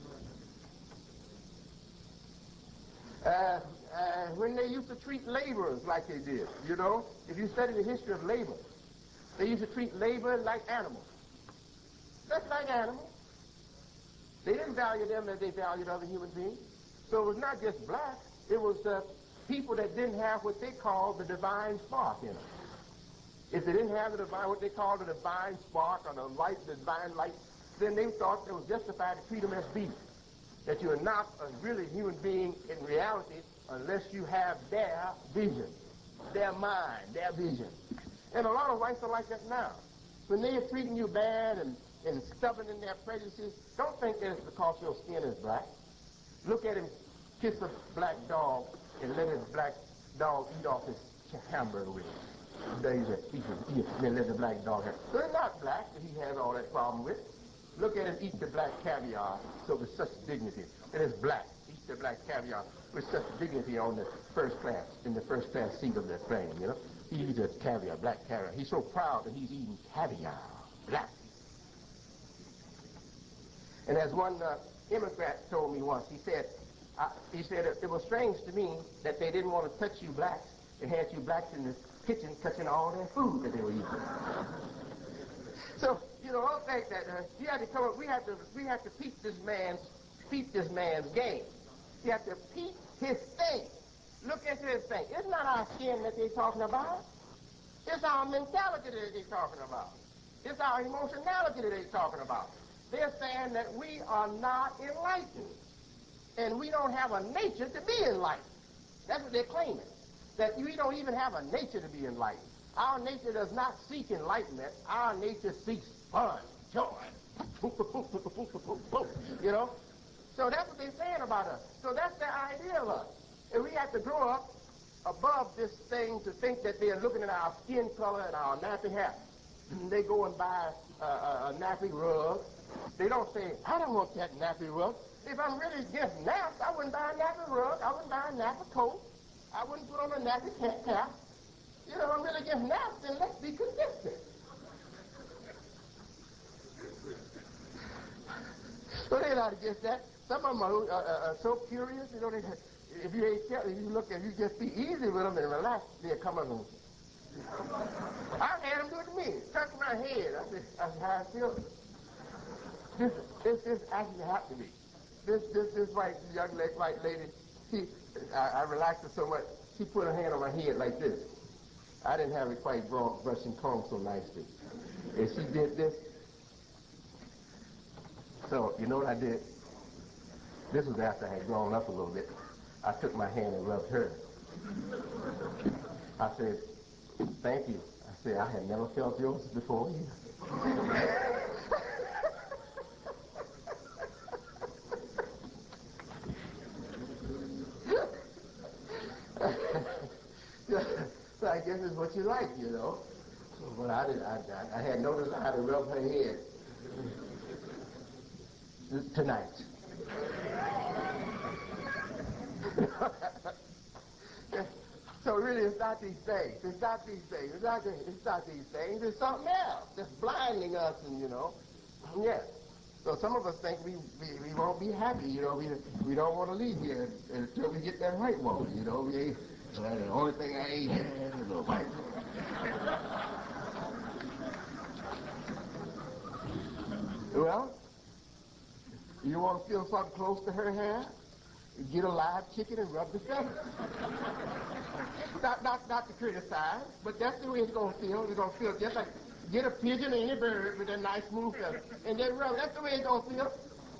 Uh, uh, when they used to treat laborers like they did, you know, if you study the history of labor, they used to treat labor like animals, just like animals. They didn't value them as they valued other human beings. So it was not just blacks, it was uh, people that didn't have what they called the divine spark in them. If they didn't have the divine, what they called the divine spark or the light, the divine light, then they thought it was justified to treat them as beasts. That you are not a really human being in reality unless you have their vision, their mind, their vision. And a lot of whites are like that now. When they are treating you bad and, and stubborn in their prejudices, don't think that it's because your skin is black. Look at him kiss a black dog and let his black dog eat off his hamburger with him. There you go. Eat it, eat it, then let the black dog have it. So it's not black that he has all that problem with. Look at him eat the black caviar so with such dignity. It is black. Eat the black caviar with such dignity on the first class, in the first class seat of the plane, you know. He eats a caviar, black caviar. He's so proud that he's eating caviar, black. And as one uh, immigrant told me once, he said, uh, he said it, it was strange to me that they didn't want to touch you blacks. They had you blacks in the kitchen touching all their food that they were eating. So, you know, I think that uh, you have to come up, we have to, we have to peep this man's, peep this man's game. You have to peep his thing. Look into his thing. It's not our skin that they're talking about. It's our mentality that they're talking about. It's our emotionality that they're talking about. They're saying that we are not enlightened. And we don't have a nature to be enlightened. That's what they're claiming. That we don't even have a nature to be enlightened. Our nature does not seek enlightenment. Our nature seeks fun, joy. You know? So that's what they're saying about us. So that's their idea of us. And we have to grow up above this thing to think that they're looking at our skin color and our nappy hair. They go and buy a, a, a nappy rug. They don't say, I don't want that nappy rug. If I'm really against naps, I wouldn't buy a nappy rug. I wouldn't buy a nappy coat. I wouldn't put on a nappy cap. You know, if I'm really against naps, then let's be consistent. So they're not against that. Some of them are, uh, uh, so curious, you know, they, if you ain't careful, if you look, if you just be easy with them and relax, they'll come up and I've had them do it to me. Touch my head. I said, that's how I feel. This, this, this actually happened to me. This, this, this white young lady, white lady, she, I, I relaxed her so much, she put her hand on my head like this. I didn't have it quite broad, brushed and combed so nicely. And she did this. So, you know what I did? This was after I had grown up a little bit. I took my hand and rubbed hers. I said, thank you. I said, I had never felt yours before either. So I guess it's what you like, you know. So, but I, did, I, I, I had no desire to rub her head tonight. So really, it's not these things. It's not these things. It's not, the, it's not these things. It's something else that's blinding us, and you know, yes. So some of us think we, we, we won't be happy, you know. We we don't want to leave here until we get that white woman, you know. We, well, the only thing I ain't had is a white woman. Well, you want to feel something close to her hair? Get a live chicken and rub the feathers. not, not, not to criticize, but that's the way it's going to feel. It's going to feel just like get a pigeon or any bird with a nice smooth feather, and then rub. That's the way it's going to feel.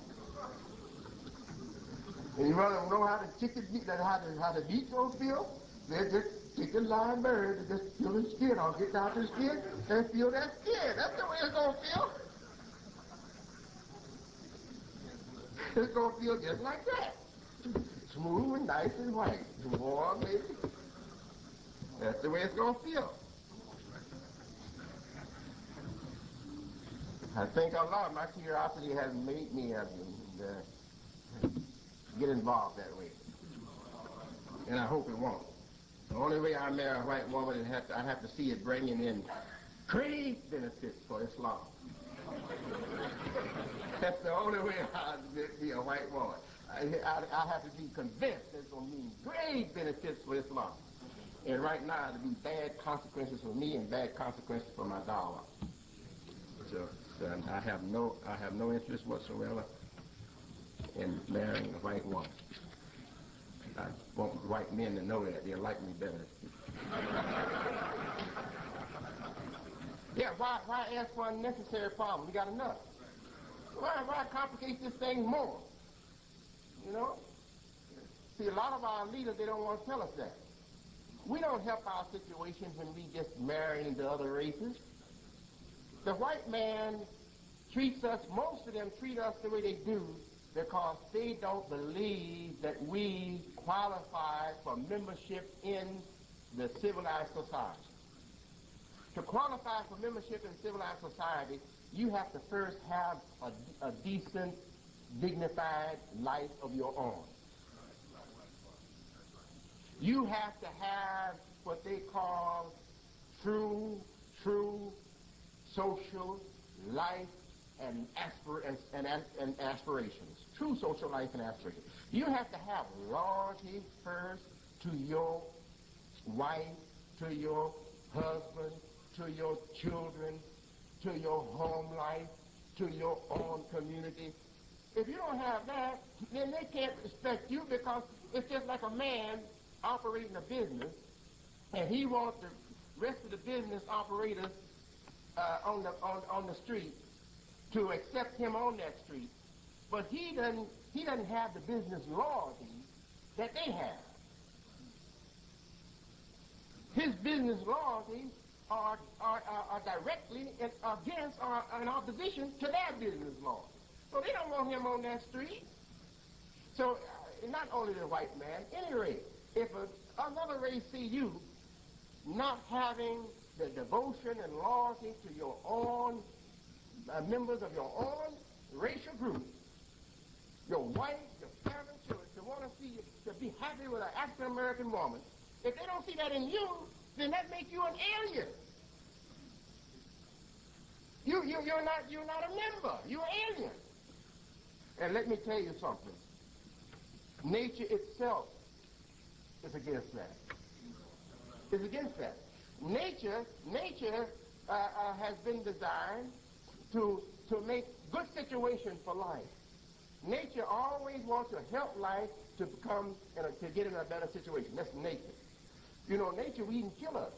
And you want to know how the chicken, how the, how the meat's going to feel? Then just take a live bird and just feel the skin. I'll get down to the skin and feel that skin. That's the way it's going to feel. It's going to feel just like that. Smooth and nice and white. Warm, baby. That's the way it's going to feel. I think a lot of my curiosity has made me uh, uh, get involved that way. And I hope it won't. The only way I marry a white woman is have to, I have to see it bringing in great benefits for Islam. That's the only way I'll be a white woman. I, I, I have to be convinced that it's going to mean great benefits for Islam. And right now, it'll be bad consequences for me and bad consequences for my dawah. So, so I have no, I have no interest whatsoever in marrying a white woman. I want white men to know that. They'll like me better. Yeah, why, why ask for unnecessary problems? We got enough. Why, why complicate this thing more? You know? See, a lot of our leaders, they don't want to tell us that. We don't help our situation when we just marry into other races. The white man treats us, most of them treat us the way they do because they don't believe that we qualify for membership in the civilized society. To qualify for membership in civilized society, you have to first have a, a decent, dignified life of your own. You have to have what they call true, true social life and, aspir and, and, and aspirations. True social life and aspirations. You have to have loyalty first to your wife, to your husband, to your children, to your home life, to your own community. If you don't have that, then they can't respect you because it's just like a man operating a business, and he wants the rest of the business operators uh, on the on, on the street to accept him on that street, but he doesn't he doesn't have the business loyalty that they have. His business loyalty are are, are, are directly in, against or in opposition to their business loyalty. So they don't want him on that street. So uh, not only the white man, any race. If a, another race see you not having the devotion and loyalty to your own uh, members of your own racial group, your wife, your parents, your, to want to see you, to be happy with an African American woman, if they don't see that in you, then that makes you an alien. You you you're not you're not a member. You're an alien. And let me tell you something. Nature itself is against that. Is against that. Nature, nature uh, uh, has been designed to to make good situations for life. Nature always wants to help life to become in a, to get in a better situation. That's nature. You know, nature will even kill us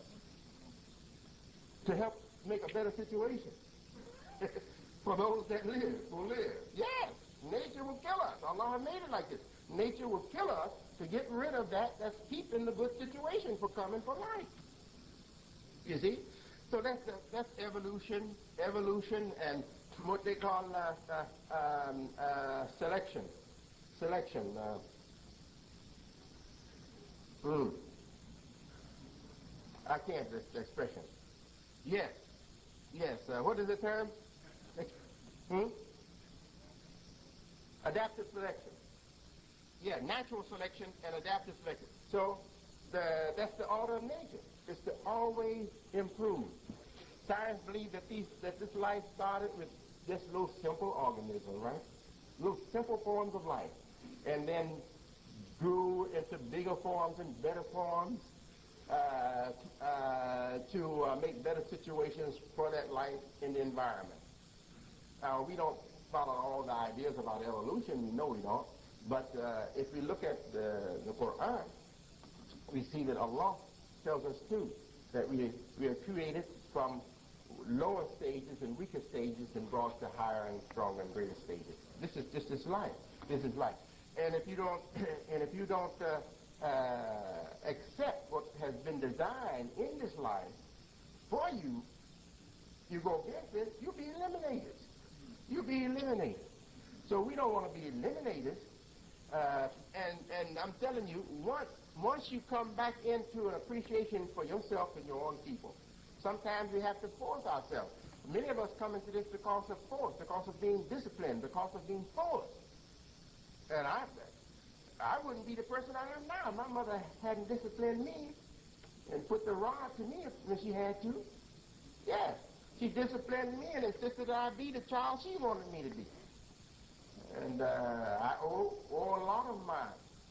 to help make a better situation for those that live, who live. Yes, Nature will kill us. Allah made it like this. Nature will kill us to get rid of that that's keeping the good situation for coming for life. You see? So that's the, that's evolution, evolution, and what they call uh, uh, um, uh, selection. Selection. Uh, mm. I can't, this expression. Yes. Yes. Uh, what is the term? Hmm? Adaptive selection. Yeah, natural selection and adaptive selection. So the, that's the order of nature. It's to always improve. Science believes that these that this life started with this little simple organism, right? Little simple forms of life, and then grew into bigger forms and better forms uh, uh, to uh, make better situations for that life in the environment. Now, we don't follow all the ideas about evolution. We know we don't. But uh, if we look at the, the Quran, we see that Allah tells us too that we, we are created from lower stages and weaker stages and brought to higher and stronger and greater stages. This is just this life. This is life. And if you don't, and if you don't uh, uh, accept what has been designed in this life for you, you go against it, you'll be eliminated. You'll be eliminated. So we don't want to be eliminated. Uh, and, and I'm telling you, once, once you come back into an appreciation for yourself and your own people, sometimes we have to force ourselves. Many of us come into this because of force, because of being disciplined, because of being forced. And I, I wouldn't be the person I am now. My mother hadn't disciplined me and put the rod to me when she had to. Yes, she disciplined me and insisted that I be the child she wanted me to be. And uh, I owe, owe a lot of my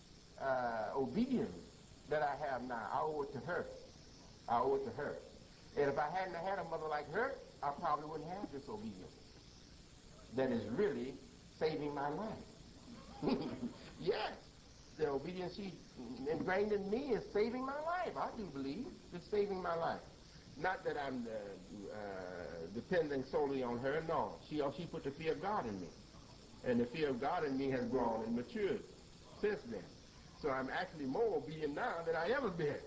uh, obedience that I have now. I owe it to her. I owe it to her. And if I hadn't had a mother like her, I probably wouldn't have this obedience that is really saving my life. Yes, the obedience she ingrained in me is saving my life. I do believe it's saving my life. Not that I'm uh, uh, depending solely on her. No, she she put the fear of God in me. And the fear of God in me has grown and matured since then. So I'm actually more obedient now than I ever been.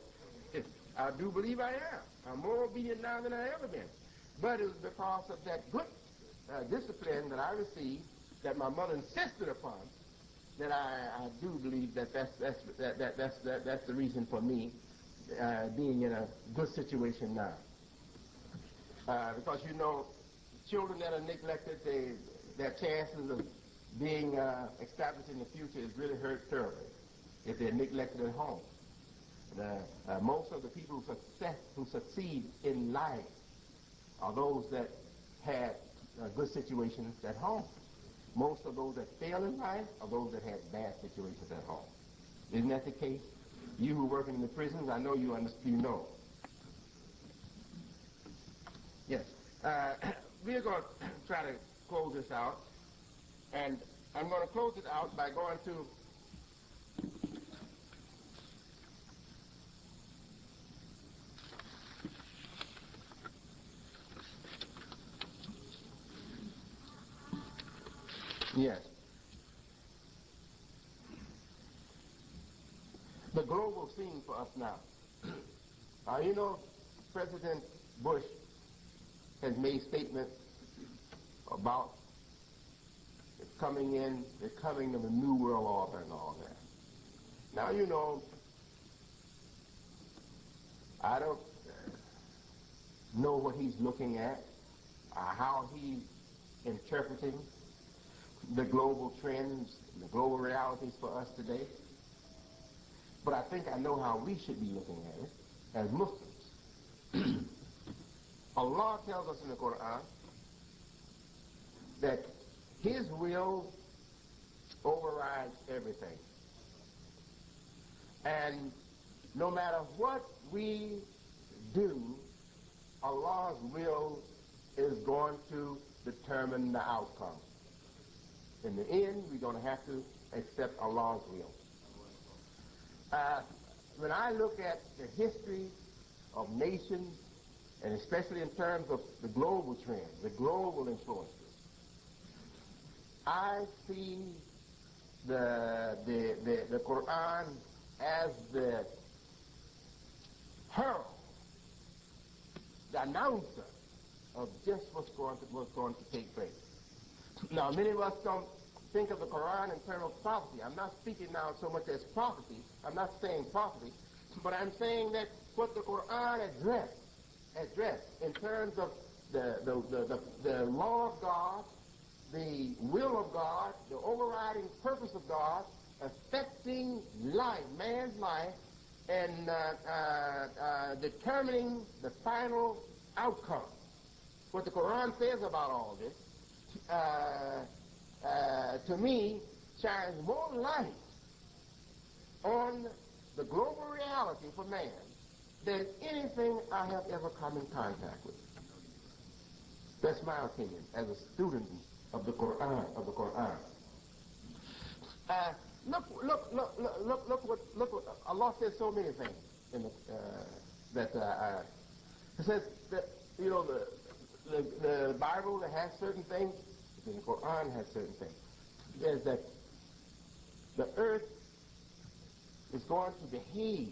I do believe I am. I'm more obedient now than I ever been. But it was because of that good uh, discipline that I received, that my mother insisted upon, that I, I do believe that that's, that's, that, that, that's, that, that's the reason for me uh, being in a good situation now. Uh, because, you know, children that are neglected, they, their chances of being uh, established in the future is really hurt terribly if they're neglected at home. The, uh, most of the people who, success, who succeed in life are those that had uh, good situations at home. Most of those that fail in life are those that had bad situations at home. Isn't that the case? You who work in the prisons, I know you understand. You know. Yes. Uh, we're going to try to close this out, and I'm going to close it out by going to yes. The global scene for us now. uh, you know, President Bush has made statements about the coming in, the coming of a new world order and all that. Now, you know, I don't know what he's looking at, uh, how he's interpreting the global trends, the global realities for us today. But I think I know how we should be looking at it as Muslims. Allah tells us in the Quran that His will overrides everything. And no matter what we do, Allah's will is going to determine the outcome. In the end, we're going to have to accept Allah's will. Uh, when I look at the history of nations, and especially in terms of the global trends, the global influences, I see the, the, the, the Quran as the herald, the announcer of just what's going to, what's going to take place. Now, many of us don't think of the Quran in terms of prophecy. I'm not speaking now so much as prophecy. I'm not saying prophecy, but I'm saying that what the Quran address, address in terms of the, the, the, the, the law of God, the will of God, the overriding purpose of God, affecting life, man's life, and uh, uh, uh, determining the final outcome. What the Quran says about all this, uh, uh, to me, shines more light on the global reality for man than anything I have ever come in contact with. That's my opinion as a student of the Quran. Of the Quran. Uh, look, look, look, look, look, look what, look what Allah says so many things in the, uh, that uh, uh, it says that you know the, the the Bible that has certain things, the Quran has certain things. There's that the earth is going to behave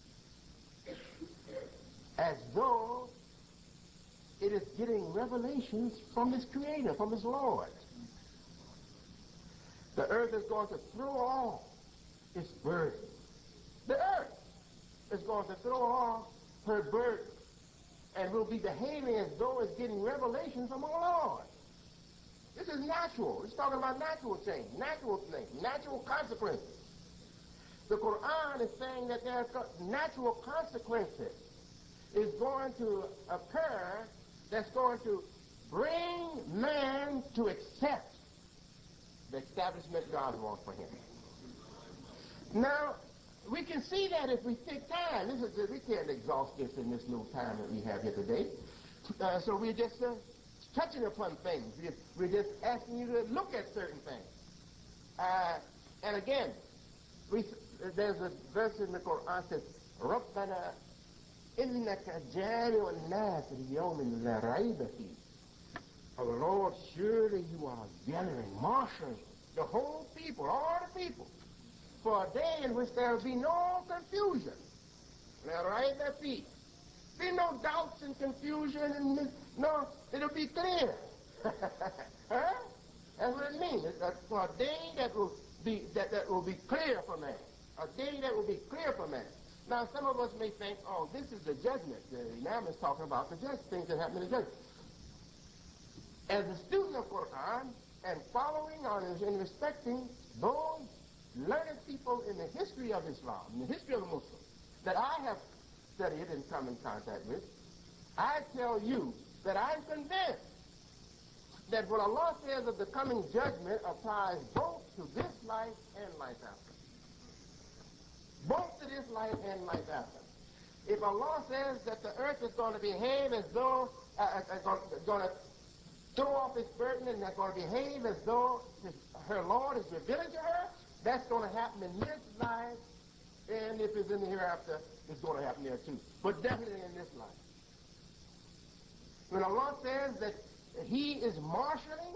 as though it is getting revelations from its Creator, from its Lord. The earth is going to throw off its burden. The earth is going to throw off her burden and will be behaving as though it's getting revelations from our Lord. This is natural. It's talking about natural change, natural things, natural consequences. The Quran is saying that there are natural consequences is going to occur that's going to bring man to accept the establishment God wants for him. Now, we can see that if we take time. This is, we can't exhaust this in this little time that we have here today. Uh, so we're just uh, touching upon things. We're, we're just asking you to look at certain things. Uh, and again, we, there's a verse in the Quran that says, رَبَّنَا إِنَّكَ جَامِعُ النَّاسِ لِيَوْمٍ لَا رَيْبَ فِيهِ. Oh Lord, surely you are gathering, marshaling the whole people, all the people, for a day in which there will be no confusion. Now, right there, feet. Be no doubts and confusion, and no, it'll be clear. Huh? That's what it means. It's a, for a day that will be that, that will be clear for man. A day that will be clear for man. Now, some of us may think, oh, this is the judgment. The Imam is talking about the judgment, things that happen in the judgment. As a student of Quran and following on and respecting those learned people in the history of Islam, in the history of the Muslims, that I have studied and come in contact with, I tell you that I'm convinced that what Allah says of the coming judgment applies both to this life and life after. Both to this life and life after. If Allah says that the earth is going to behave as though, uh, uh, going to throw off its burden and they're going to behave as though his, her Lord is revealing to her, that's going to happen in this life, and if it's in the hereafter, it's going to happen there too. But definitely in this life. When Allah says that He is marshaling,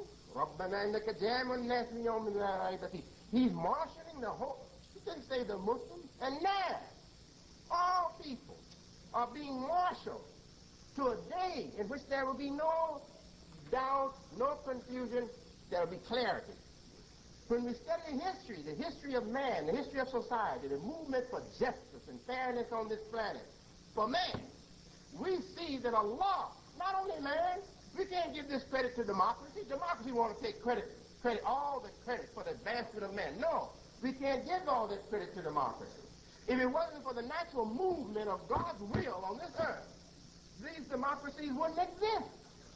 He's marshaling the whole, He didn't say the Muslims, and now, all people are being marshaled to a day in which there will be no doubt, no confusion, there will be clarity. When we study history, the history of man, the history of society, the movement for justice and fairness on this planet, for man, we see that Allah, not only man, we can't give this credit to democracy. Democracy wants to take credit, credit, all the credit for the advancement of man. No, we can't give all this credit to democracy. If it wasn't for the natural movement of God's will on this earth, these democracies wouldn't exist.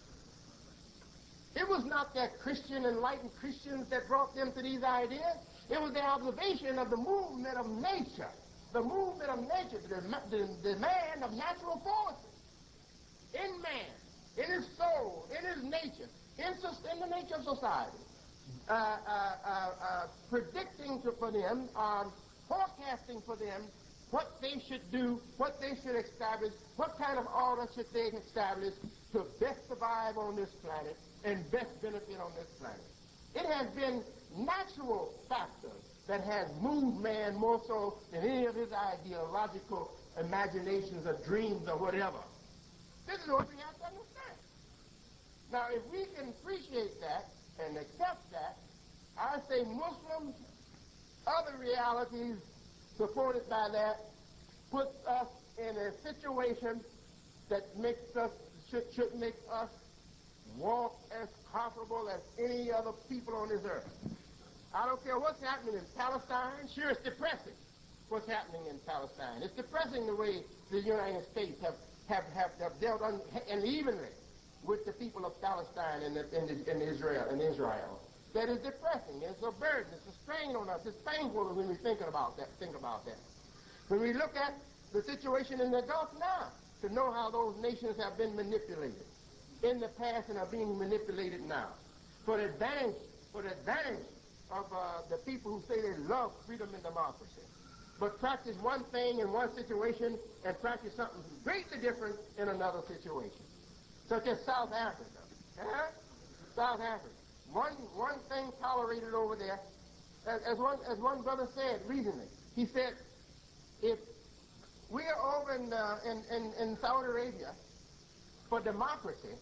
It was not that Christian, enlightened Christians that brought them to these ideas. It was the observation of the movement of nature, the movement of nature, the, the, the demand of natural forces in man, in his soul, in his nature, in, in the nature of society, uh, uh, uh, uh, predicting to, for them, um, forecasting for them what they should do, what they should establish, what kind of order should they establish to best survive on this planet and best benefit on this planet. It has been natural factors that has moved man more so than any of his ideological imaginations or dreams or whatever. This is what we have to understand. Now, if we can appreciate that and accept that, I say Muslims, other realities supported by that, puts us in a situation that makes us, should, should make us walk as comfortable as any other people on this earth. I don't care what's happening in Palestine. Sure, it's depressing what's happening in Palestine. It's depressing the way the United States have, have, have, have dealt un, unevenly with the people of Palestine and, the, and, the, and Israel. And Israel. That is depressing. It's a burden. It's a strain on us. It's painful when we think about that. Think about that. When we look at the situation in the Gulf now, to know how those nations have been manipulated in the past and are being manipulated now for the advantage, for the advantage of uh, the people who say they love freedom and democracy, but practice one thing in one situation and practice something greatly different in another situation, such as South Africa. Huh? South Africa. One one thing tolerated over there, as, as one as one brother said recently. He said, if we are over in, uh, in, in, in Saudi Arabia for democracy,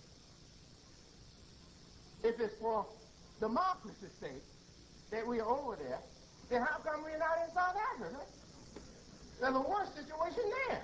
if it's for democracy's sake that we are over there, then how come we're not in South Africa? There's a worse situation there.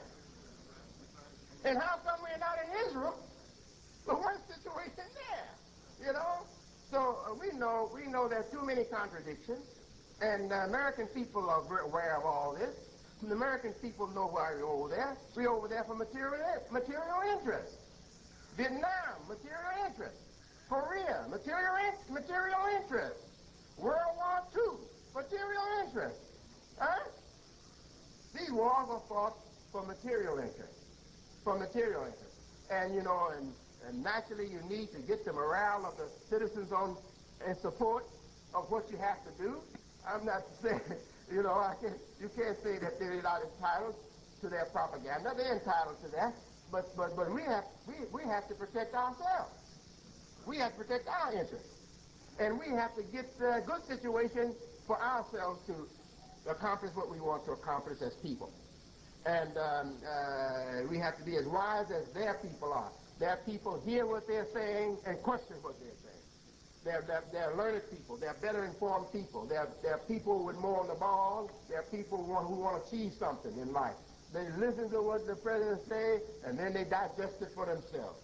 And how come we're not in Israel? The worst situation there. You know? So uh, we know we know there's too many contradictions, and uh, American people are aware of all this. And the American people know why we're over there. We're over there for material material interest. Vietnam, material interest. Korea, material in, material interest. World War Two, material interest. Huh? These wars are fought for material interest. For material interest. And you know, and, and naturally you need to get the morale of the citizens on in support of what you have to do. I'm not saying, you know, I can't, you can't say that they're not entitled to their propaganda. They're entitled to that. But but but we have we, we have to protect ourselves. We have to protect our interests. And we have to get a good situation for ourselves to accomplish what we want to accomplish as people. And um, uh, we have to be as wise as their people are. Their people hear what they're saying and question what they're saying. They're, they're, they're learned people. They're better informed people. They're, they're people with more on the ball. They're people who want, who want to achieve something in life. They listen to what the president say, and then they digest it for themselves.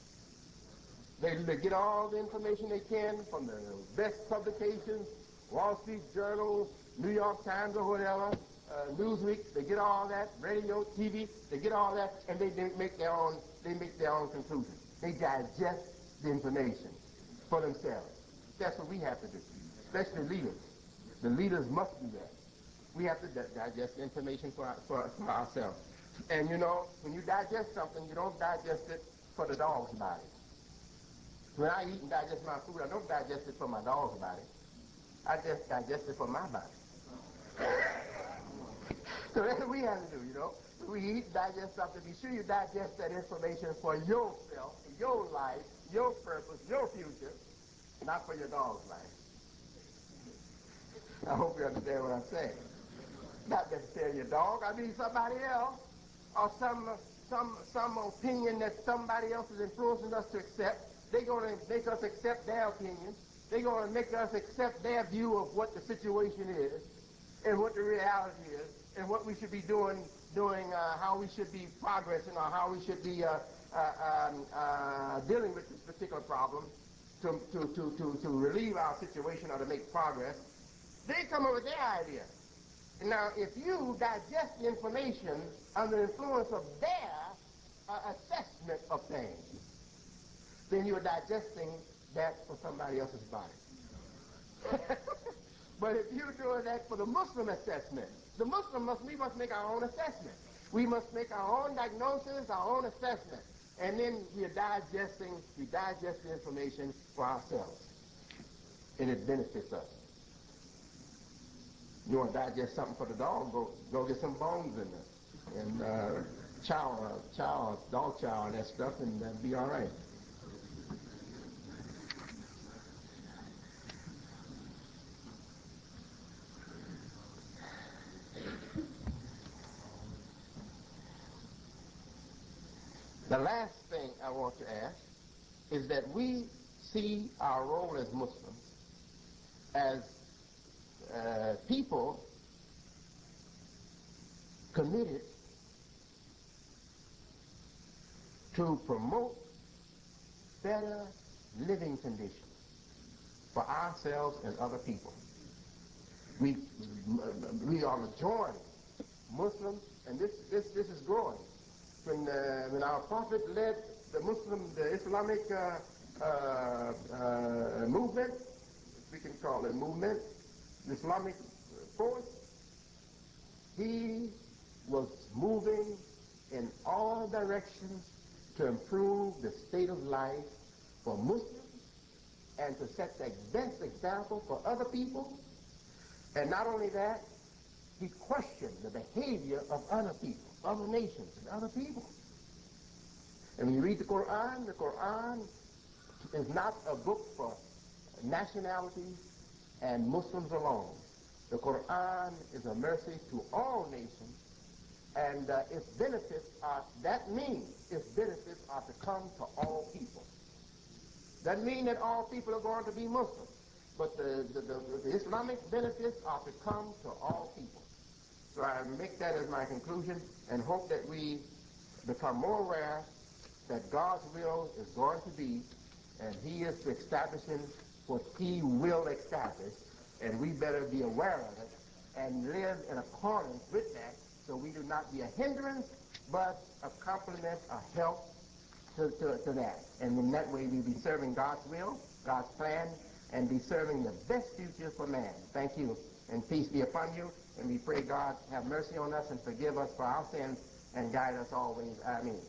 They, they get all the information they can from the best publications, Wall Street Journal, New York Times or whatever, uh, Newsweek. They get all that, radio, T V. They get all that, and they, they make their own. They make their own conclusions. They digest the information for themselves. That's what we have to do, especially leaders. The leaders must do that. We have to di digest the information for, our, for, for ourselves. And you know, when you digest something, you don't digest it for the dog's body. When I eat and digest my food, I don't digest it for my dog's body. I just digest it for my body. So that's what we have to do, you know. When we eat, digest something, be sure you digest that information for yourself, your life, your purpose, your future, not for your dog's life. I hope you understand what I'm saying. Not necessarily your dog, I mean somebody else, or some some some opinion that somebody else is influencing us to accept. They're going to make us accept their opinion. They're going to make us accept their view of what the situation is and what the reality is and what we should be doing, doing uh, how we should be progressing or how we should be uh, uh, um, uh, dealing with this particular problem to, to, to, to, to relieve our situation or to make progress. They come up with their idea. Now, if you digest the information under the influence of their uh, assessment of things, then you're digesting that for somebody else's body. But if you're doing that for the Muslim assessment, the Muslim must, we must make our own assessment. We must make our own diagnosis, our own assessment. And then we're digesting, we digest the information for ourselves. And it benefits us. You want to digest something for the dog, go go get some bones in there. And uh, chow, chow, dog chow and that stuff, and that'll be all right. The last thing I want to ask is that we see our role as Muslims as uh, people committed to promote better living conditions for ourselves and other people. We, we are majority Muslims, and this, this, this is growing. When, uh, when our Prophet led the Muslim, the Islamic uh, uh, uh, movement, we can call it movement, the Islamic force, he was moving in all directions to improve the state of life for Muslims and to set the best example for other people. And not only that, he questioned the behavior of other people, other nations, and other people. And when you read the Quran, the Quran is not a book for nationalities and Muslims alone. The Quran is a mercy to all nations, and uh, its benefits are, that means its benefits are to come to all people. Doesn't mean that all people are going to be Muslims, but the, the, the, the Islamic benefits are to come to all people. So I make that as my conclusion and hope that we become more aware that God's will is going to be, and he is establishing what he will establish, and we better be aware of it and live in accordance with that so we do not be a hindrance but a complement, a help to, to, to that. And in that way we'll be serving God's will, God's plan, and be serving the best future for man. Thank you, and peace be upon you, and we pray God have mercy on us and forgive us for our sins and guide us always. Amen.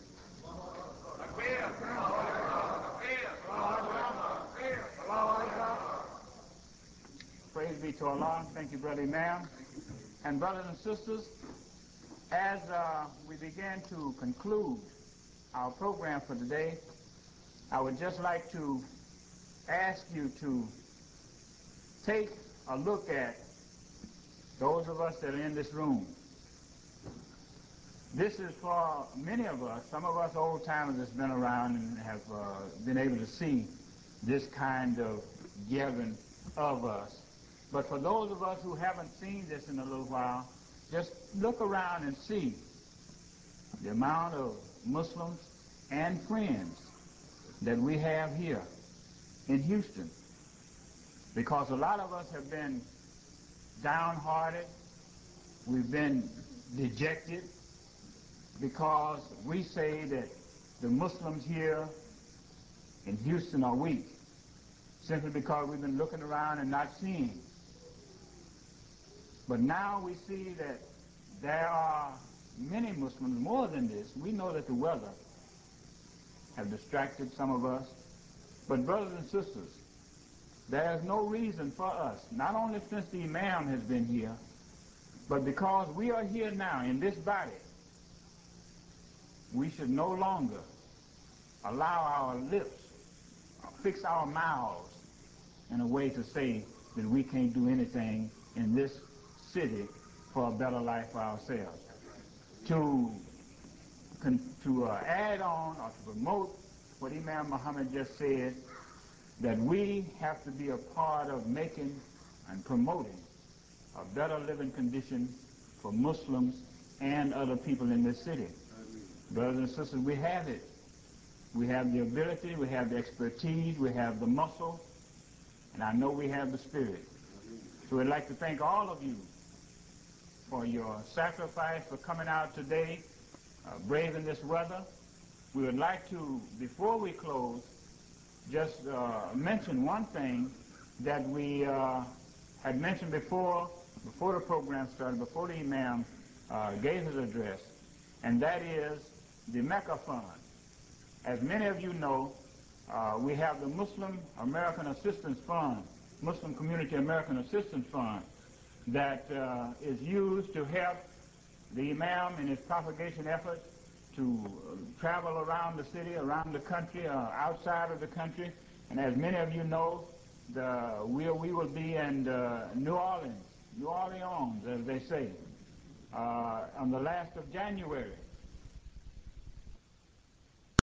Praise be to Allah. Thank you, Brother Imam. And brothers and sisters, as uh, we begin to conclude our program for today, I would just like to ask you to take a look at those of us that are in this room. This is for many of us, some of us old-timers that's been around and have uh, been able to see this kind of gathering of us. But for those of us who haven't seen this in a little while, just look around and see the amount of Muslims and friends that we have here in Houston. Because a lot of us have been downhearted, we've been dejected, because we say that the Muslims here in Houston are weak, simply because we've been looking around and not seeing. But now we see that there are many Muslims, more than this. We know that the weather have distracted some of us. But brothers and sisters, there is no reason for us, not only since the Imam has been here, but because we are here now in this body, we should no longer allow our lips, fix our mouths in a way to say that we can't do anything in this city for a better life for ourselves. To, to uh, add on or to promote what Imam Muhammad just said, that we have to be a part of making and promoting a better living condition for Muslims and other people in this city. Brothers and sisters, we have it. We have the ability, we have the expertise, we have the muscle, and I know we have the spirit. So we'd like to thank all of you for your sacrifice, for coming out today, uh, braving this weather. We would like to, before we close, just uh, mention one thing that we uh, had mentioned before, before the program started, before the Imam uh, gave his address, and that is the Mecca Fund. As many of you know, uh, we have the Muslim American Assistance Fund, Muslim Community American Assistance Fund, that uh, is used to help the Imam in his propagation efforts to uh, travel around the city, around the country, uh, outside of the country. And as many of you know, the, we, we will be in uh, New Orleans, New Orleans, as they say, uh, on the last of January.